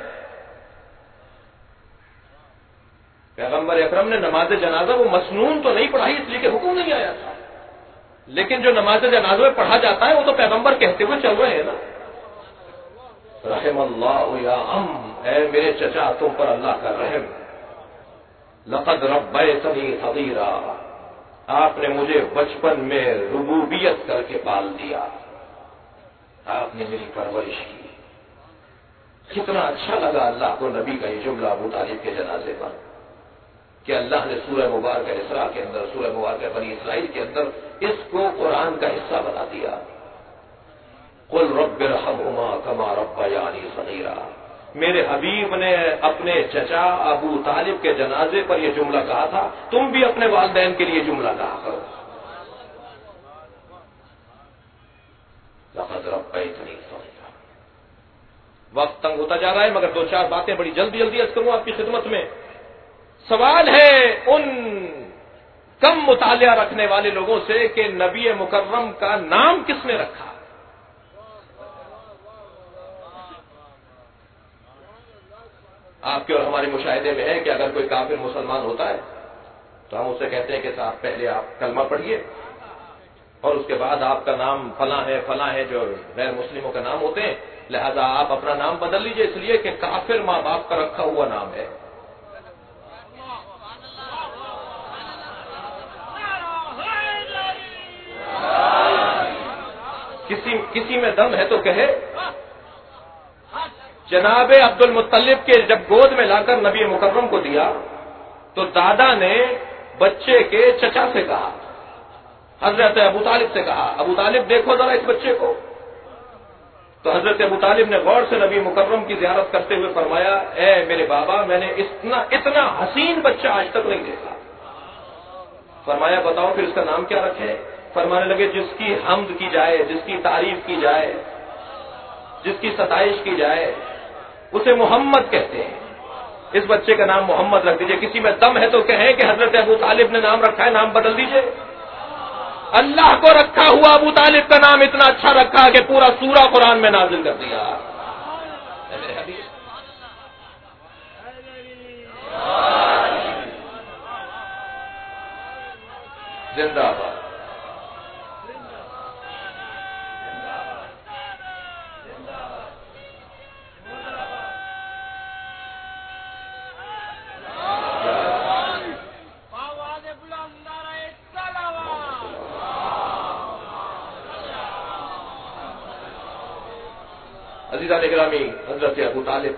پیغمبر اکرم نے نماز جنازہ وہ مسنون تو نہیں پڑھائی اس لیے کہ حکم نہیں آیا تھا, لیکن جو نماز جنازہ میں پڑھا جاتا ہے وہ تو پیغمبر کہتے ہوئے چل رہے ہیں نا. رحم اللہ یا ام, اے میرے چچا تم پر اللہ کا رحم. لقد ربیتنی صغیرا, آپ نے مجھے بچپن میں ربوبیت کر کے پال دیا, آپ نے میری پرورش کی. کتنا اچھا لگا اللہ کو نبی کا یہ جملہ ابو طالب کے جنازے پر, کہ اللہ نے سورہ مبارکہ اسراء کے اندر, سورہ مبارکہ بنی اسرائیل کے اندر اس کو قرآن کا حصہ بنا دیا. قل رب ارحمہما کما ربیانی صغیرا. میرے حبیب نے اپنے چچا ابو طالب کے جنازے پر یہ جملہ کہا تھا, تم بھی اپنے والدین کے لیے جملہ کہا کرو. لقد ربیتنی صغیرا. وقت تنگ ہوتا جا رہا ہے, مگر دو چار باتیں بڑی جلدی جلدی عرض کروں آپ کی خدمت میں. سوال ہے ان کم مطالعہ رکھنے والے لوگوں سے کہ نبی مکرم کا نام کس نے رکھا؟ آپ کے اور ہمارے مشاہدے میں ہے کہ اگر کوئی کافر مسلمان ہوتا ہے تو ہم اسے کہتے ہیں کہ صاحب پہلے آپ کلمہ پڑھیے اور اس کے بعد آپ کا نام فلاں ہے فلاں ہے, جو غیر مسلموں کا نام ہوتے ہیں, لہذا آپ اپنا نام بدل لیجئے اس لیے کہ کافر ماں باپ کا رکھا ہوا نام ہے. کسی کسی میں دم ہے تو کہے. جناب عبد المطلب کے جب گود میں لا کر نبی مکرم کو دیا تو دادا نے بچے کے چچا سے کہا, حضرت ابو طالب سے کہا, ابو طالب دیکھو ذرا اس بچے کو. تو حضرت ابو طالب نے غور سے نبی مکرم کی زیارت کرتے ہوئے فرمایا, اے میرے بابا, میں نے اتنا اتنا حسین بچہ آج تک نہیں دیکھا. فرمایا بتاؤ پھر اس کا نام کیا رکھے؟ فرمانے لگے جس کی حمد کی جائے, جس کی تعریف کی جائے, جس کی ستائش کی جائے, اسے محمد کہتے ہیں. اس بچے کا نام محمد رکھ دیجئے. کسی میں دم ہے تو کہیں کہ حضرت ابو طالب نے نام رکھا ہے, نام بدل دیجئے. اللہ کو رکھا ہوا ابو طالب کا نام اتنا اچھا رکھا کہ پورا سورہ قرآن میں نازل کر دیا. زندہ باد. عزیزان گرامی, حضرت ابو طالب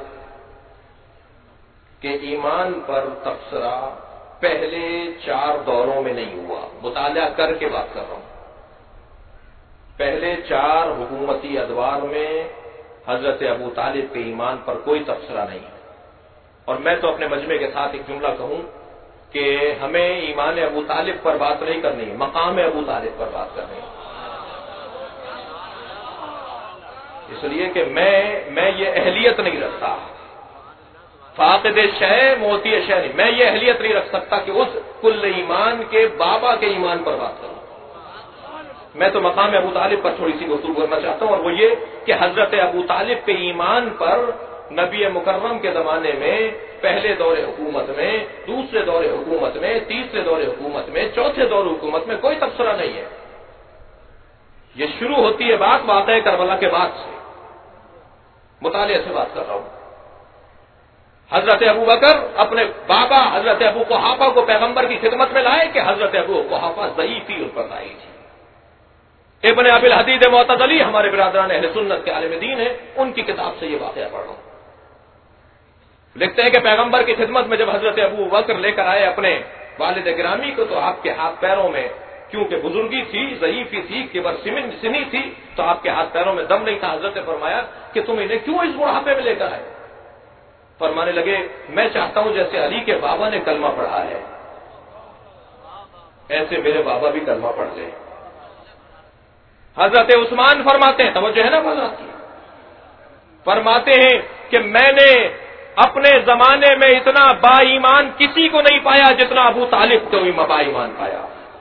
کے ایمان پر تبصرہ پہلے چار دوروں میں نہیں ہوا. مطالعہ کر کے بات کر رہا ہوں. پہلے چار حکومتی ادوار میں حضرت ابو طالب کے ایمان پر کوئی تبصرہ نہیں. اور میں تو اپنے مجمع کے ساتھ ایک جملہ کہوں کہ ہمیں ایمان ابو طالب پر بات نہیں کرنی, مقام ابو طالب پر بات کرنی. اس لیے کہ میں میں یہ اہلیت نہیں رکھتا, فاقد شے موتی شے نہیں, میں یہ اہلیت نہیں رکھ سکتا کہ اس کل ایمان کے بابا کے ایمان پر بات کروں. میں تو مقام ابو طالب پر تھوڑی سی گفتگو کرنا چاہتا ہوں, اور وہ یہ کہ حضرت ابو طالب کے ایمان پر نبی مکرم کے زمانے میں پہلے دور حکومت میں، دوسرے دور حکومت میں، تیسرے دور حکومت میں، چوتھے دور حکومت میں کوئی تبصرہ نہیں ہے. یہ شروع ہوتی ہے بات واقعہ کربلا کے بعد سے. مطالعے سے بات کر رہا ہوں. حضرت ابو بکر اپنے بابا حضرت ابو قحافہ کو پیغمبر کی خدمت میں لائے کہ حضرت ابو قحافہ ضعیفی ان پر آئی تھی. ابن ابی الحدید معتزلی ہمارے برادران اہل سنت کے عالم دین ہیں، ان کی کتاب سے یہ واقعہ پڑھ رہا ہوں. لکھتے ہیں کہ پیغمبر کی خدمت میں جب حضرت ابو بکر لے کر آئے اپنے والد گرامی کو تو آپ کے ہاتھ پیروں میں کیونکہ بزرگی تھی، ضعیفی تھی، کبر سنی تھی، تو آپ کے ہاتھ پیروں میں دم نہیں تھا. حضرت نے فرمایا کہ تم انہیں کیوں اس بڑھاپے میں لے کر آئے؟ فرمانے لگے میں چاہتا ہوں جیسے علی کے بابا نے کلمہ پڑھا ہے ایسے میرے بابا بھی کلمہ پڑھ لیں. حضرت عثمان فرماتے ہیں، توجہ ہے نا بات کی، فرماتے ہیں کہ میں نے اپنے زمانے میں اتنا با ایمان کسی کو نہیں پایا جتنا ابو طالب کو با ایمان پایا.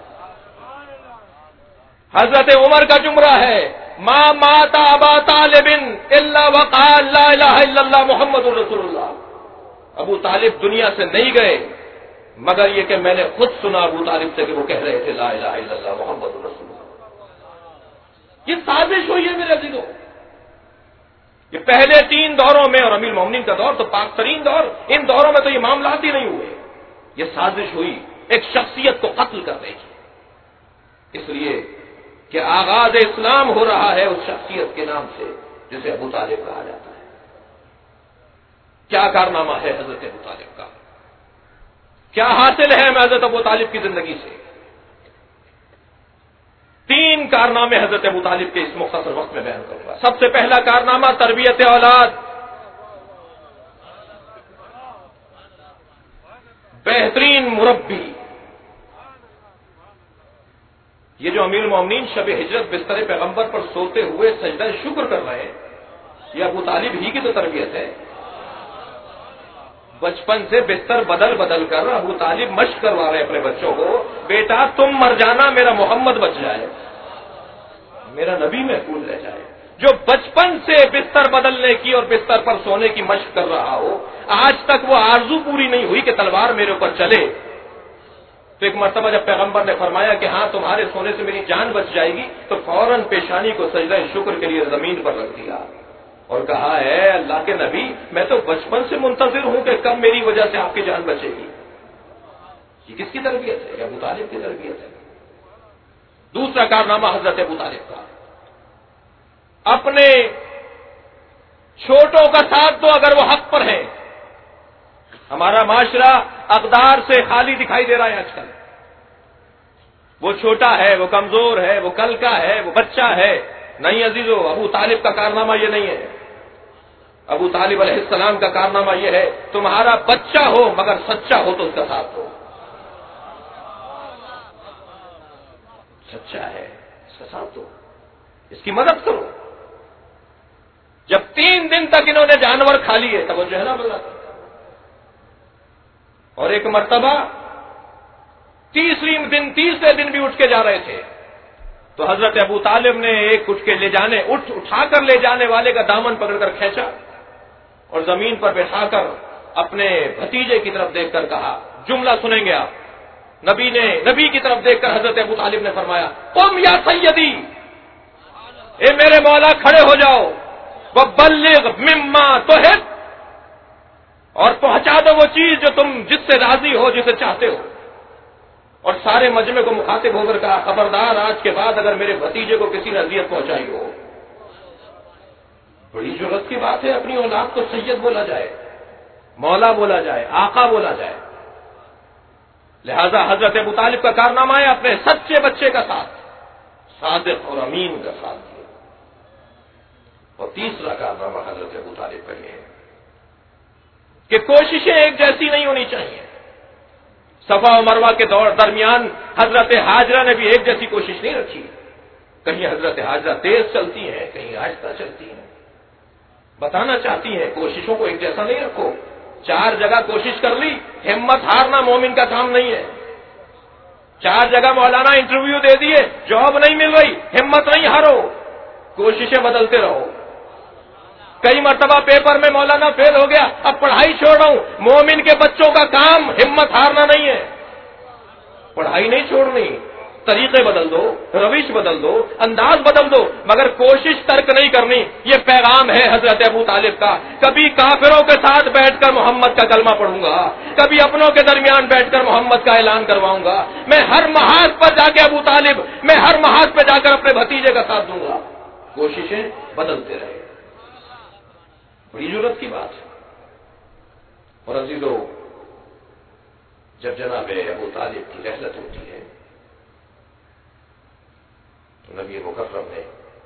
حضرت عمر کا جملہ ہے، ما مات ابا طالب الا وقال لا الہ الا اللہ محمد رسول اللہ. ابو طالب دنیا سے نہیں گئے مگر یہ کہ میں نے خود سنا ابو طالب سے کہ وہ کہہ رہے تھے لا الہ الا اللہ محمد رسول اللہ. یہ سازش ہوئی ہے میرے عزیزوں. یہ پہلے تین دوروں میں، اور امیر المومنین کا دور تو پاک ترین دور، ان دوروں میں تو یہ معاملات ہی نہیں ہوئے. یہ سازش ہوئی ایک شخصیت کو قتل کرنے کی، اس لیے کہ آغاز اسلام ہو رہا ہے اس شخصیت کے نام سے جسے ابو طالب کہا جاتا ہے. کیا کارنامہ ہے حضرت ابو طالب کا؟ کیا حاصل ہے ہمیں حضرت ابو طالب کی زندگی سے؟ تین کارنامے حضرت ابو طالب کے اس مختصر وقت میں بیان کروں گا. سب سے پہلا کارنامہ تربیت اولاد. بہترین مربی. یہ جو امیر المومنین شب ہجرت بستر پیغمبر پر سوتے ہوئے سجدہ شکر کر رہے ہیں، یہ ابو طالب ہی کی تو تربیت ہے. بچپن سے بستر بدل بدل کر ابو طالب مشق کروا رہے ہیں اپنے بچوں کو، بیٹا تم مر جانا میرا محمد بچ جائے، میرا نبی محفوظ رہ جائے. جو بچپن سے بستر بدلنے کی اور بستر پر سونے کی مشق کر رہا ہو، آج تک وہ آرزو پوری نہیں ہوئی کہ تلوار میرے اوپر چلے، تو ایک مرتبہ جب پیغمبر نے فرمایا کہ ہاں تمہارے سونے سے میری جان بچ جائے گی، تو فوراً پیشانی کو سجدہ شکر کے لیے زمین پر رکھ دیا اور کہا ہے اللہ کے نبی میں تو بچپن سے منتظر ہوں کہ کب میری وجہ سے آپ کی جان بچے گی. یہ کس کی تربیت ہے؟ ابو طالب کی تربیت ہے. دوسرا کارنامہ حضرت ابو طالب کا، اپنے چھوٹوں کا ساتھ دو اگر وہ حق پر ہیں. ہمارا معاشرہ اقدار سے خالی دکھائی دے رہا ہے آج کل. وہ چھوٹا ہے، وہ کمزور ہے، وہ کل کا ہے، وہ بچہ ہے. نہیں عزیزو، ابو طالب کا کارنامہ یہ نہیں ہے. ابو طالب علیہ السلام کا کارنامہ یہ ہے تمہارا بچہ ہو مگر سچا ہو تو اس کا ساتھ دو. سچا ہے اس کا ساتھ دو، اس کی مدد کرو. جب تین دن تک انہوں نے جانور کھا لیے تب وہ جو ہے نا بلا، اور ایک مرتبہ تیسری دن تیسرے دن بھی اٹھ کے جا رہے تھے تو حضرت ابو طالب نے ایک اٹھ کے لے جانے اٹھ اٹھا کر لے جانے والے کا دامن پکڑ کر کھینچا اور زمین پر بٹھا کر اپنے بھتیجے کی طرف دیکھ کر کہا، جملہ سنیں گے آپ. نبی نے نبی کی طرف دیکھ کر حضرت ابو طالب نے فرمایا قم یا سیدی، اے میرے مولا کھڑے ہو جاؤ، وبلغ مما تحب، اور پہنچا دو وہ چیز جو تم جس سے راضی ہو، جسے چاہتے ہو. اور سارے مجمع کو مخاطب ہو کر کہا خبردار آج کے بعد اگر میرے بھتیجے کو کسی نے اذیت پہنچائی ہو. بڑی ضرورت کی بات ہے اپنی اولاد کو سید بولا جائے، مولا بولا جائے، آقا بولا جائے. لہذا حضرت ابو طالب کا کارنامہ ہے اپنے سچے بچے کا ساتھ، صادق اور امین کا ساتھ دیا. اور تیسرا کارنامہ حضرت ابو طالب کا یہ ہے کہ کوششیں ایک جیسی نہیں ہونی چاہیے. صفا و مروہ کے دور درمیان حضرت حاجرہ نے بھی ایک جیسی کوشش نہیں رکھی. کہیں حضرت حاجرہ تیز چلتی ہیں، کہیں آہستہ چلتی ہیں. بتانا چاہتی ہیں کوششوں کو ایک جیسا نہیں رکھو. چار جگہ کوشش کر لی، ہمت ہارنا مومن کا کام نہیں ہے. چار جگہ مولانا انٹرویو دے دیے، جاب نہیں مل رہی، ہمت نہیں ہارو، کوششیں بدلتے رہو. کئی مرتبہ پیپر میں مولانا فیل ہو گیا، اب پڑھائی چھوڑ رہا ہوں۔ مومن کے بچوں کا کام ہمت ہارنا نہیں ہے، پڑھائی نہیں چھوڑنی، طریقے بدل دو، روش بدل دو، انداز بدل دو، مگر کوشش ترک نہیں کرنی۔ یہ پیغام ہے حضرت ابو طالب کا، کبھی کافروں کے ساتھ بیٹھ کر محمد کا کلمہ پڑھوں گا، کبھی اپنوں کے درمیان بیٹھ کر محمد کا اعلان کرواؤں گا، میں ہر محاذ پر جا کے ابو طالب، میں ہر محاذ پہ جا کر اپنے بھتیجے کا ساتھ دوں گا۔ کوششیں بدلتے رہے، بڑی ضرورت کی بات ہے۔ اور عزیزو، جب جناب ابو طالب کی رحلت ہوتی ہے تو نبی مکرم نے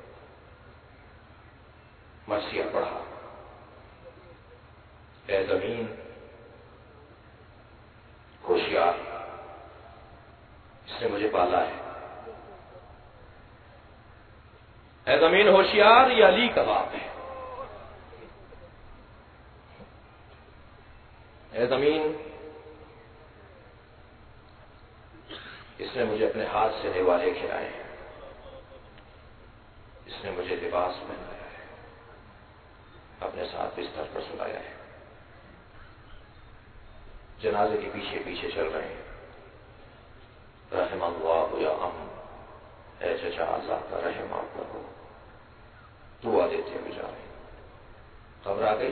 مرثیہ پڑھا، اے زمین ہوشیار، اس نے مجھے پالا ہے۔ اے زمین ہوشیار، یہ علی کا باپ ہے۔ اے زمین، اس نے مجھے اپنے ہاتھ سے نیوالے کھلائے ہیں، اس نے مجھے لباس پہنایا ہے، اپنے ساتھ بستر پر سلایا ہے۔ جنازے کے پیچھے پیچھے چل رہے ہیں، رحم اللہ یا ام، اے چچا اللہ کا رحم آپ پر ہو، دعا دیتے ہوئے جا رہے ہیں۔ خبر آ گئی،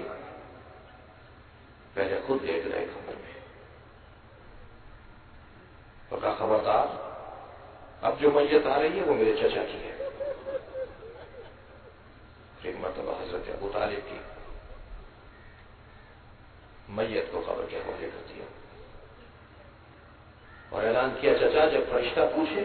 پہلے خود لیٹ گئے خبر میں، اور کہا خبردار، اب جو میت آ رہی ہے وہ میرے چچا کی ہے۔ ایک مرتبہ حضرت ابو طالب کی میت کو قبر کے حوالے کر دیا اور اعلان کیا، چچا جب فرشتہ پوچھے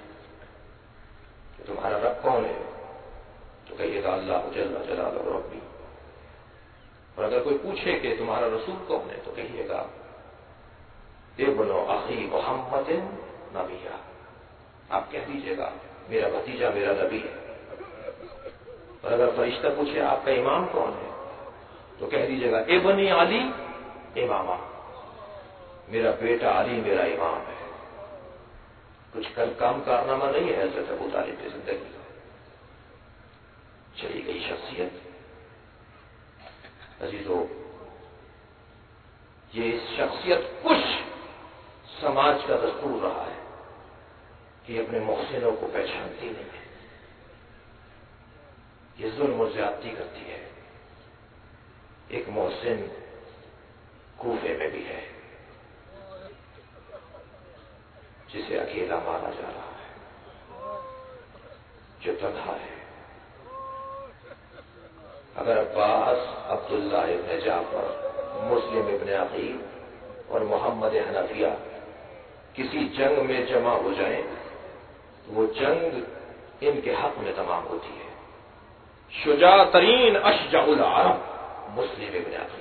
کہ تمہارا رب کون ہے تو کہیے گا اللہ جل جلالہ ربی، اور اگر کوئی پوچھے کہ تمہارا رسول کون ہے تو کہیے گا ابن اخی محمد نبیہ، آپ کہہ دیجیے گا میرا بھتیجا میرا نبی ہے۔ اور اگر فرشتہ پوچھے آپ کا امام کون ہے تو کہہ دیجیے گا ابن علی امامہ، میرا بیٹا علی میرا امام ہے۔ کچھ کل کام کارنامہ نہیں ہے حضرت ابو طالب کی زندگی کا، چلی گئی شخصیت۔ عزیزو، یہ اس شخصیت کچھ سماج کا دستور رہا ہے کہ اپنے محسنوں کو پہچانتی نہیں ہے، یہ ظلم و زیادتی کرتی ہے۔ ایک محسن کوفے میں بھی ہے جسے اکیلا مارا جا رہا ہے، جو تنہا ہے۔ اگر عباس، عبداللہ ابن جعفر، مسلم ابن عقیل اور محمد حنفیہ کسی جنگ میں جمع ہو جائیں تو وہ جنگ ان کے حق میں تمام ہوتی ہے۔ شجاع ترین اشجع العرب مسلم ابن عقیل،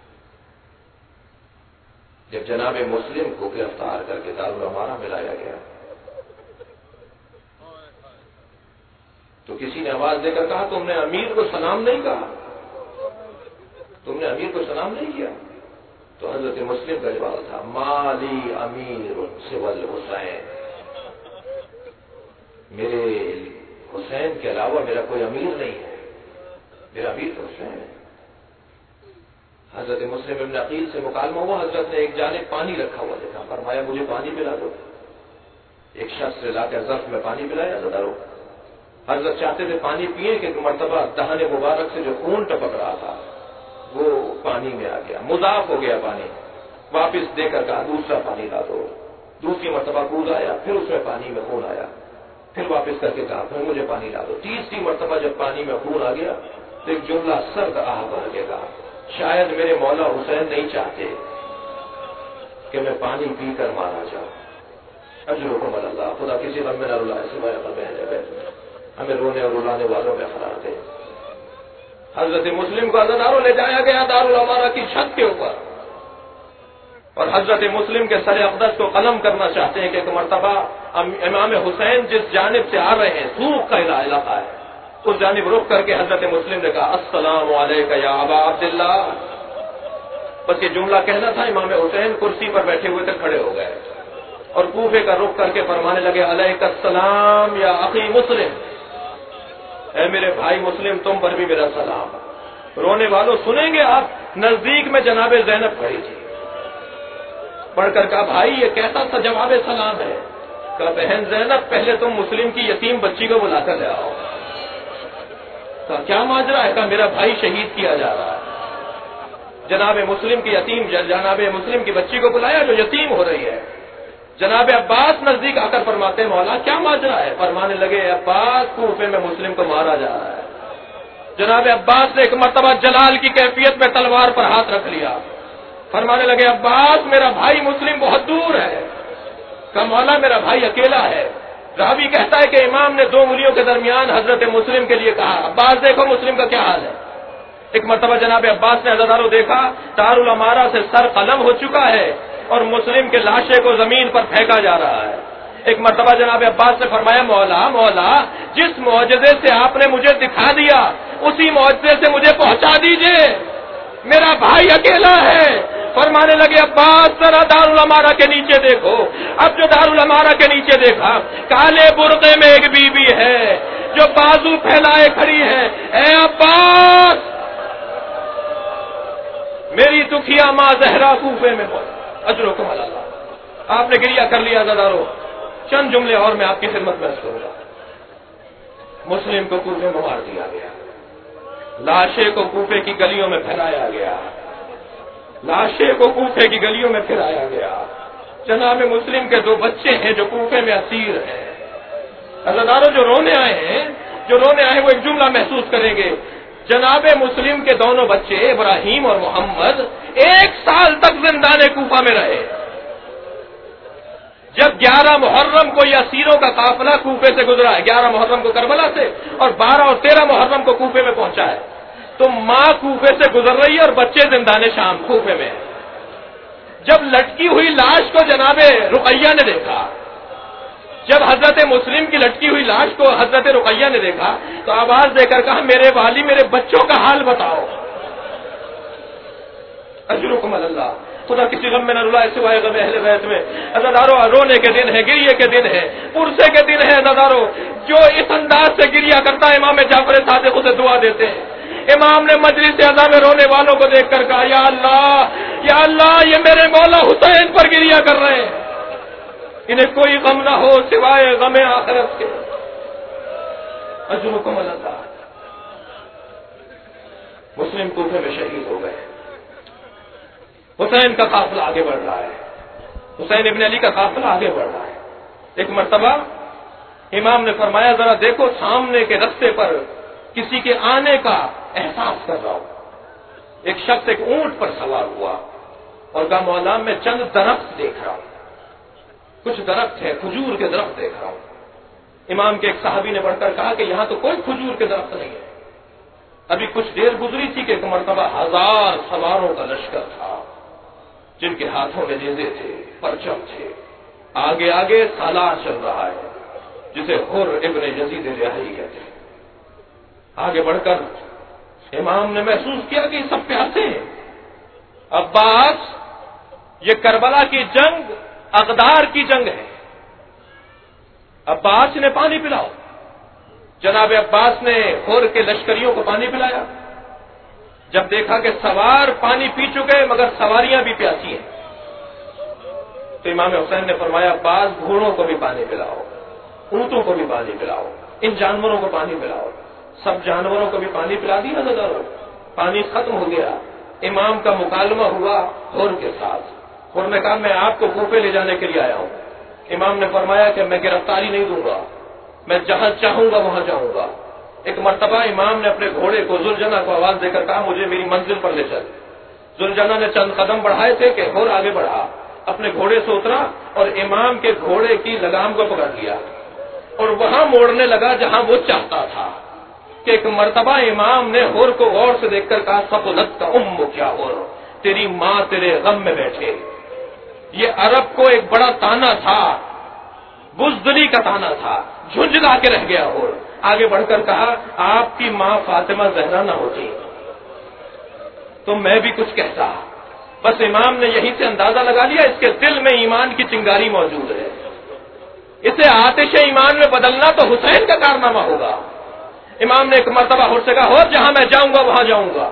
جب جناب مسلم کو گرفتار کر کے دارالامارہ میں لایا گیا تو کسی نے آواز دے کر کہا تم نے امیر کو سلام نہیں کہا، تم نے امیر کو سلام نہیں کیا؟ تو حضرت مسلم کا جواب تھا مالی امیر سوى الحسین، میرے حسین کے علاوہ میرا کوئی امیر نہیں ہے، میرا امیر تو حسین ہے۔ حضرت مسلم ابن عقیل سے مکالمہ ہوا، حضرت نے ایک جانب پانی رکھا ہوا دیکھا، فرمایا مجھے پانی پلا دو۔ ایک شخص سے لا کر ظرف میں پانی پلایا ذرا۔ حضرت چاہتے تھے پانی پیئے کہ مرتبہ دہن مبارک سے جو خون ٹپک رہا تھا وہ پانی میں آ گیا، مضاف ہو گیا پانی۔ واپس دے کر کہا دوسرا پانی لا دو۔ دوسری مرتبہ کود آیا، پھر اس میں پانی میں خون آیا، پھر واپس کر کے کہا پھر مجھے پانی لا دو۔ تیسری مرتبہ جب پانی میں خون آ گیا تو ایک جملہ سرد آہ بھر کے کہا شاید میرے مولا حسین نہیں چاہتے کہ میں پانی پی کر مارا جاؤں۔ اجرکم اللہ، خدا کسی غم میں نہ رلائے سوائے غم اہل بیت، ہمیں رونے اور رلانے والوں میں قرار دے۔ حضرت مسلم کو عزاداروں لے جایا گیا دارالامارہ کی چھت کے اوپر، اور حضرت مسلم کے سر اقدس کو قلم کرنا چاہتے ہیں کہ ایک مرتبہ امام حسین جس جانب سے آ رہے ہیں، سوق کا علاقہ ہے، اس جانب رخ کر کے حضرت مسلم نے کہا السلام علیکہ یا ابا عبداللہ۔ بس یہ جملہ کہنا تھا، امام حسین کرسی پر بیٹھے ہوئے تھے، کھڑے ہو گئے اور کوفے کا رخ کر کے فرمانے لگے علیک السلام یا اخی مسلم، اے میرے بھائی مسلم تم پر بھی میرا سلام۔ رونے والوں سنیں گے آپ، نزدیک میں جناب زینب کھڑی تھی، پڑھ کر کہا بھائی یہ کیسا سا جواب سلام ہے؟ کہا بہن زینب پہلے تم مسلم کی یتیم بچی کو بلا کر لے آؤ۔ کہا کیا ماجرا ہے؟ کہا میرا بھائی شہید کیا جا رہا ہے۔ جناب مسلم کی یتیم جناب مسلم کی بچی کو بلایا جو یتیم ہو رہی ہے۔ جناب عباس نزدیک آ کر فرماتے مولا کیا ماجرا ہے؟ فرمانے لگے عباس کوفے میں مسلم کو مارا جا رہا ہے۔ جناب عباس نے ایک مرتبہ جلال کی کیفیت میں تلوار پر ہاتھ رکھ لیا، فرمانے لگے عباس میرا بھائی مسلم بہت دور ہے۔ کہ مولا میرا بھائی اکیلا ہے۔ راوی کہتا ہے کہ امام نے دو انگلیوں کے درمیان حضرت مسلم کے لیے کہا عباس دیکھو مسلم کا کیا حال ہے۔ ایک مرتبہ جناب عباس نے حضرت دیکھا دار الامارہ سے سر قلم ہو چکا ہے اور مسلم کے لاشے کو زمین پر پھینکا جا رہا ہے۔ ایک مرتبہ جناب عباس نے فرمایا مولا مولا جس معجزے سے آپ نے مجھے دکھا دیا اسی معجزے سے مجھے پہنچا دیجئے، میرا بھائی اکیلا ہے۔ فرمانے لگے عباس ذرا دار الامارہ کے نیچے دیکھو۔ اب جو دار الامارہ کے نیچے دیکھا کالے برقعے میں ایک بی بی ہے جو بازو پھیلائے کھڑی ہے، اے عباس میری دکھیا ماں زہرا کوفے میں اجرکم اللہ۔ آپ نے گریہ کر لیا زدارو، چند جملے اور میں آپ کی خدمت میں کروں گا۔ مسلم کو کوفے میں مار دیا گیا، لاشے کو کوفے کی گلیوں میں پھیلایا گیا، لاشے کو کوفے کی گلیوں میں پھیلایا گیا۔ جناب مسلم کے دو بچے ہیں جو کوفے میں اسیر ہیں۔ عزیزانو جو رونے آئے ہیں جو رونے آئے وہ ایک جملہ محسوس کریں گے، جناب مسلم کے دونوں بچے ابراہیم اور محمد ایک سال تک زندان کوفہ میں رہے۔ جب گیارہ محرم کو یہ اسیروں کا قافلہ کوفے سے گزرا ہے، گیارہ محرم کو کربلا سے اور بارہ اور تیرہ محرم کو کوفے میں پہنچا ہے، تو ماں کوفے سے گزر رہی ہے اور بچے زندان شام کوفے میں۔ جب لٹکی ہوئی لاش کو جناب رقیہ نے دیکھا، جب حضرت مسلم کی لٹکی ہوئی لاش کو حضرت رقیہ نے دیکھا تو آواز دے کر کہا میرے والی میرے بچوں کا حال بتاؤ۔ اجرکم اللہ، خدا کسی غم میں نہ رلائے سوائے غم اہل بیت میں۔ عزادارو رونے کے دن ہے، گریے کے دن ہے، پرسے کے دن ہے۔ عزادارو جو اس انداز سے گریہ کرتا ہے امام جعفر صادق اسے دعا دیتے ہیں۔ امام نے مجلس اعظم میں رونے والوں کو دیکھ کر کہا یا اللہ یا اللہ یہ میرے مولا حسین پر گریہ کر رہے ہیں، انہیں کوئی غم نہ ہو سوائے غم آخرت کے۔ اجرکم اللہ۔ مسلم کوفے میں شہید ہو گئے، حسین کا قافلہ آگے بڑھ رہا ہے، حسین ابن علی کا قافلہ آگے بڑھ رہا ہے۔ ایک مرتبہ امام نے فرمایا ذرا دیکھو سامنے کے رستے پر کسی کے آنے کا احساس کر رہا ہوں۔ ایک شخص ایک اونٹ پر سوار ہوا اور کہا مولا میں چند درخت دیکھ رہا ہوں، کچھ درخت ہے کھجور کے درخت دیکھ رہا ہوں۔ امام کے ایک صحابی نے بڑھ کر کہا کہ یہاں تو کوئی کھجور کے درخت نہیں ہے۔ ابھی کچھ دیر گزری تھی کہ ایک مرتبہ ہزار سواروں کا لشکر تھا جن کے ہاتھوں میں نیزے تھے، پرچم تھے، آگے آگے سالار چل رہا ہے جسے حر ابن یزید رہائی کہتے ہیں۔ آگے بڑھ کر امام نے محسوس کیا کہ یہ سب پیاسے ہیں۔ عباس یہ کربلا کی جنگ اقدار کی جنگ ہے، عباس نے پانی پلاؤ۔ جناب عباس نے حر کے لشکریوں کو پانی پلایا۔ جب دیکھا کہ سوار پانی پی چکے مگر سواریاں بھی پیاسی ہیں تو امام حسین نے فرمایا عباس گھوڑوں کو بھی پانی پلاؤ، اونٹوں کو بھی پانی پلاؤ، ان جانوروں کو پانی پلاؤ۔ سب جانوروں کو بھی پانی پلا دیا نظر، پانی ختم ہو گیا۔ امام کا مکالمہ ہوا حر کے ساتھ، حر نے کہا میں آپ کو کوفے لے جانے کے لیے آیا ہوں۔ امام نے فرمایا کہ میں گرفتاری نہیں دوں گا، میں جہاں چاہوں گا وہاں جاؤں گا۔ ایک مرتبہ امام نے اپنے گھوڑے کو ذوالجنہ کو آواز دے کر کہا مجھے میری منزل پر لے چل۔ ذوالجنہ نے چند قدم بڑھائے تھے کہ حر آگے بڑھا، اپنے گھوڑے سے اترا اور امام کے گھوڑے کی لگام کو پکڑ لیا اور وہاں موڑنے لگا جہاں وہ چاہتا تھا۔ کہ ایک مرتبہ امام نے حر کو غور سے دیکھ کر کہا ثقلت کا ام کیا حر، تیری ماں تیرے غم میں بیٹھے۔ یہ عرب کو ایک بڑا تانا تھا، بزدلی کا تانا تھا، جھنجلا کے رہ گیا حر۔ آگے بڑھ کر کہا آپ کی ماں فاطمہ زہرا نہ ہوتی تو میں بھی کچھ کہتا۔ بس امام نے یہیں سے اندازہ لگا لیا اس کے دل میں ایمان کی چنگاری موجود ہے، اسے آتش ایمان میں بدلنا تو حسین کا کارنامہ ہوگا۔ امام نے ایک مرتبہ حر سے کہا حر جہاں میں جاؤں گا وہاں جاؤں گا۔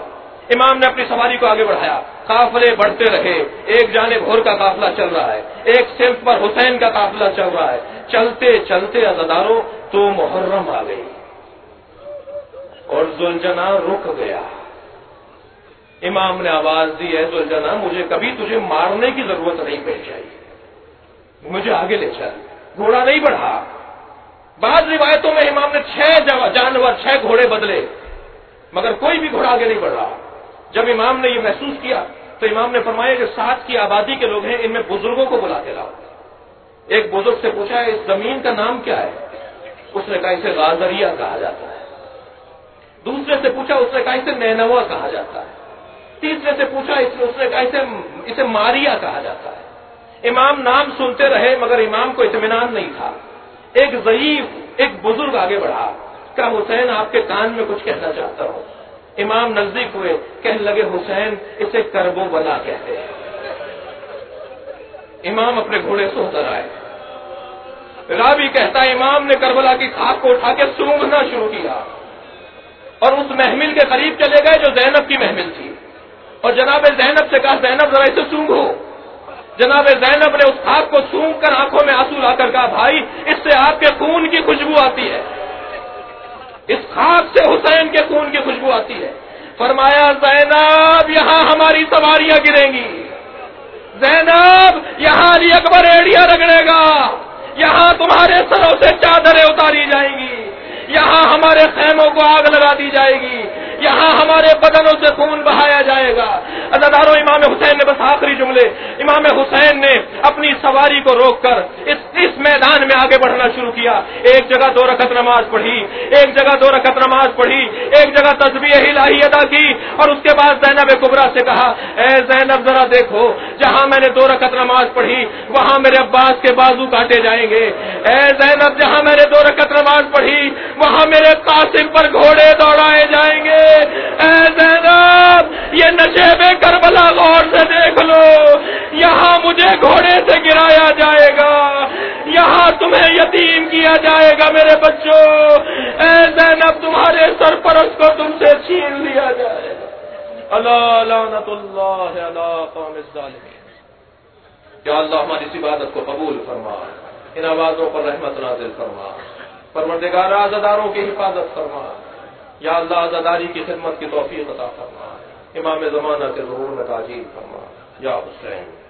امام نے اپنی سواری کو آگے بڑھایا، قافلے بڑھتے رہے، ایک جانب ہور کا قافلہ چل رہا ہے، ایک سمت پر حسین کا قافلہ چل رہا ہے، چلتے چلتے عزاداروں تو محرم آ گئی اور ذوالجناح رک گیا۔ امام نے آواز دی، ہے ذوالجناح مجھے کبھی تجھے مارنے کی ضرورت نہیں پیش آئی، مجھے آگے لے چل۔ گھوڑا نہیں بڑھا، بعض روایتوں میں امام نے چھ جانور چھ گھوڑے بدلے مگر کوئی بھی گھوڑا آگے نہیں بڑھ رہا۔ جب امام نے یہ محسوس کیا تو امام نے فرمایا کہ ساتھ کی آبادی کے لوگ ہیں، ان میں بزرگوں کو بلا کے لاؤ۔ ایک بزرگ سے پوچھا اس زمین کا نام کیا ہے؟ اس نے کہا اسے غازریہ کہا جاتا ہے۔ دوسرے سے پوچھا، اس نے کہا اسے نینوا کہا جاتا ہے۔ تیسرے سے پوچھا، اس نے کہا اسے اسے ماریا کہا جاتا ہے۔ امام نام سنتے رہے مگر امام کو اطمینان نہیں تھا۔ ایک ضعیف ایک بزرگ آگے بڑھا، کہا حسین آپ کے کان میں کچھ کہنا چاہتا ہوں۔ امام نزدیک ہوئے، کہنے لگے حسین اسے کرب و بلا کہتے ہیں۔ امام اپنے گھوڑے سے اتر آئے۔ راوی کہتا ہے امام نے کربلا کی خاک کو اٹھا کے سونگھنا شروع کیا اور اس محمل کے قریب چلے گئے جو زینب کی محمل تھی، اور جناب زینب سے کہا زینب ذرا اسے سونگھو۔ جناب زینب نے اس خاک کو سونگ کر آنکھوں میں آنسو لا کر کہا بھائی اس سے آپ کے خون کی خوشبو آتی ہے، اس خاک سے حسین کے خون کی خوشبو آتی ہے۔ فرمایا زینب یہاں ہماری سواریاں گریں گی، زینب یہاں علی اکبر ایڑیاں رگڑے گا، یہاں تمہارے سروں سے چادریں اتاری جائیں گی، یہاں ہمارے خیموں کو آگ لگا دی جائے گی، یہاں ہمارے بدنوں سے خون بہایا جائے گا۔ عزادارو امام حسین نے بس آخری جملے، امام حسین نے اپنی سواری کو روک کر اس اس میدان میں آگے بڑھنا شروع کیا۔ ایک جگہ دو رکعت نماز پڑھی، ایک جگہ دو رکعت نماز پڑھی، ایک جگہ تسبیح الہی ادا کی، اور اس کے بعد زینب کبریٰ سے کہا اے زینب ذرا دیکھو جہاں میں نے دو رکعت نماز پڑھی وہاں میرے عباس کے بازو کاٹے جائیں گے، اے زینب جہاں میں نے دو رکعت نماز پڑھی وہاں میرے قاسم پر گھوڑے دوڑائے جائیں گے، اے زینب یہ نشیب کربلا غور سے دیکھ لو، یہاں مجھے گھوڑے سے گرایا جائے گا، یہاں تمہیں یتیم کیا جائے گا میرے بچوں، اے زینب تمہارے سرپرست کو تم سے چھین لیا جائے گا۔ اللہ لعنت اللہ علی قوم الظالمین۔ یا اللہ ہماری اس عبادت کو قبول فرما، ان آوازوں پر رحمت نازل فرما، پروردگار عزاداروں کی حفاظت فرما، یا اللہ عزاداری کی خدمت کی توفیق عطا فرما، امام زمانہ کے ظہور میں تعجیل فرما، یا حسین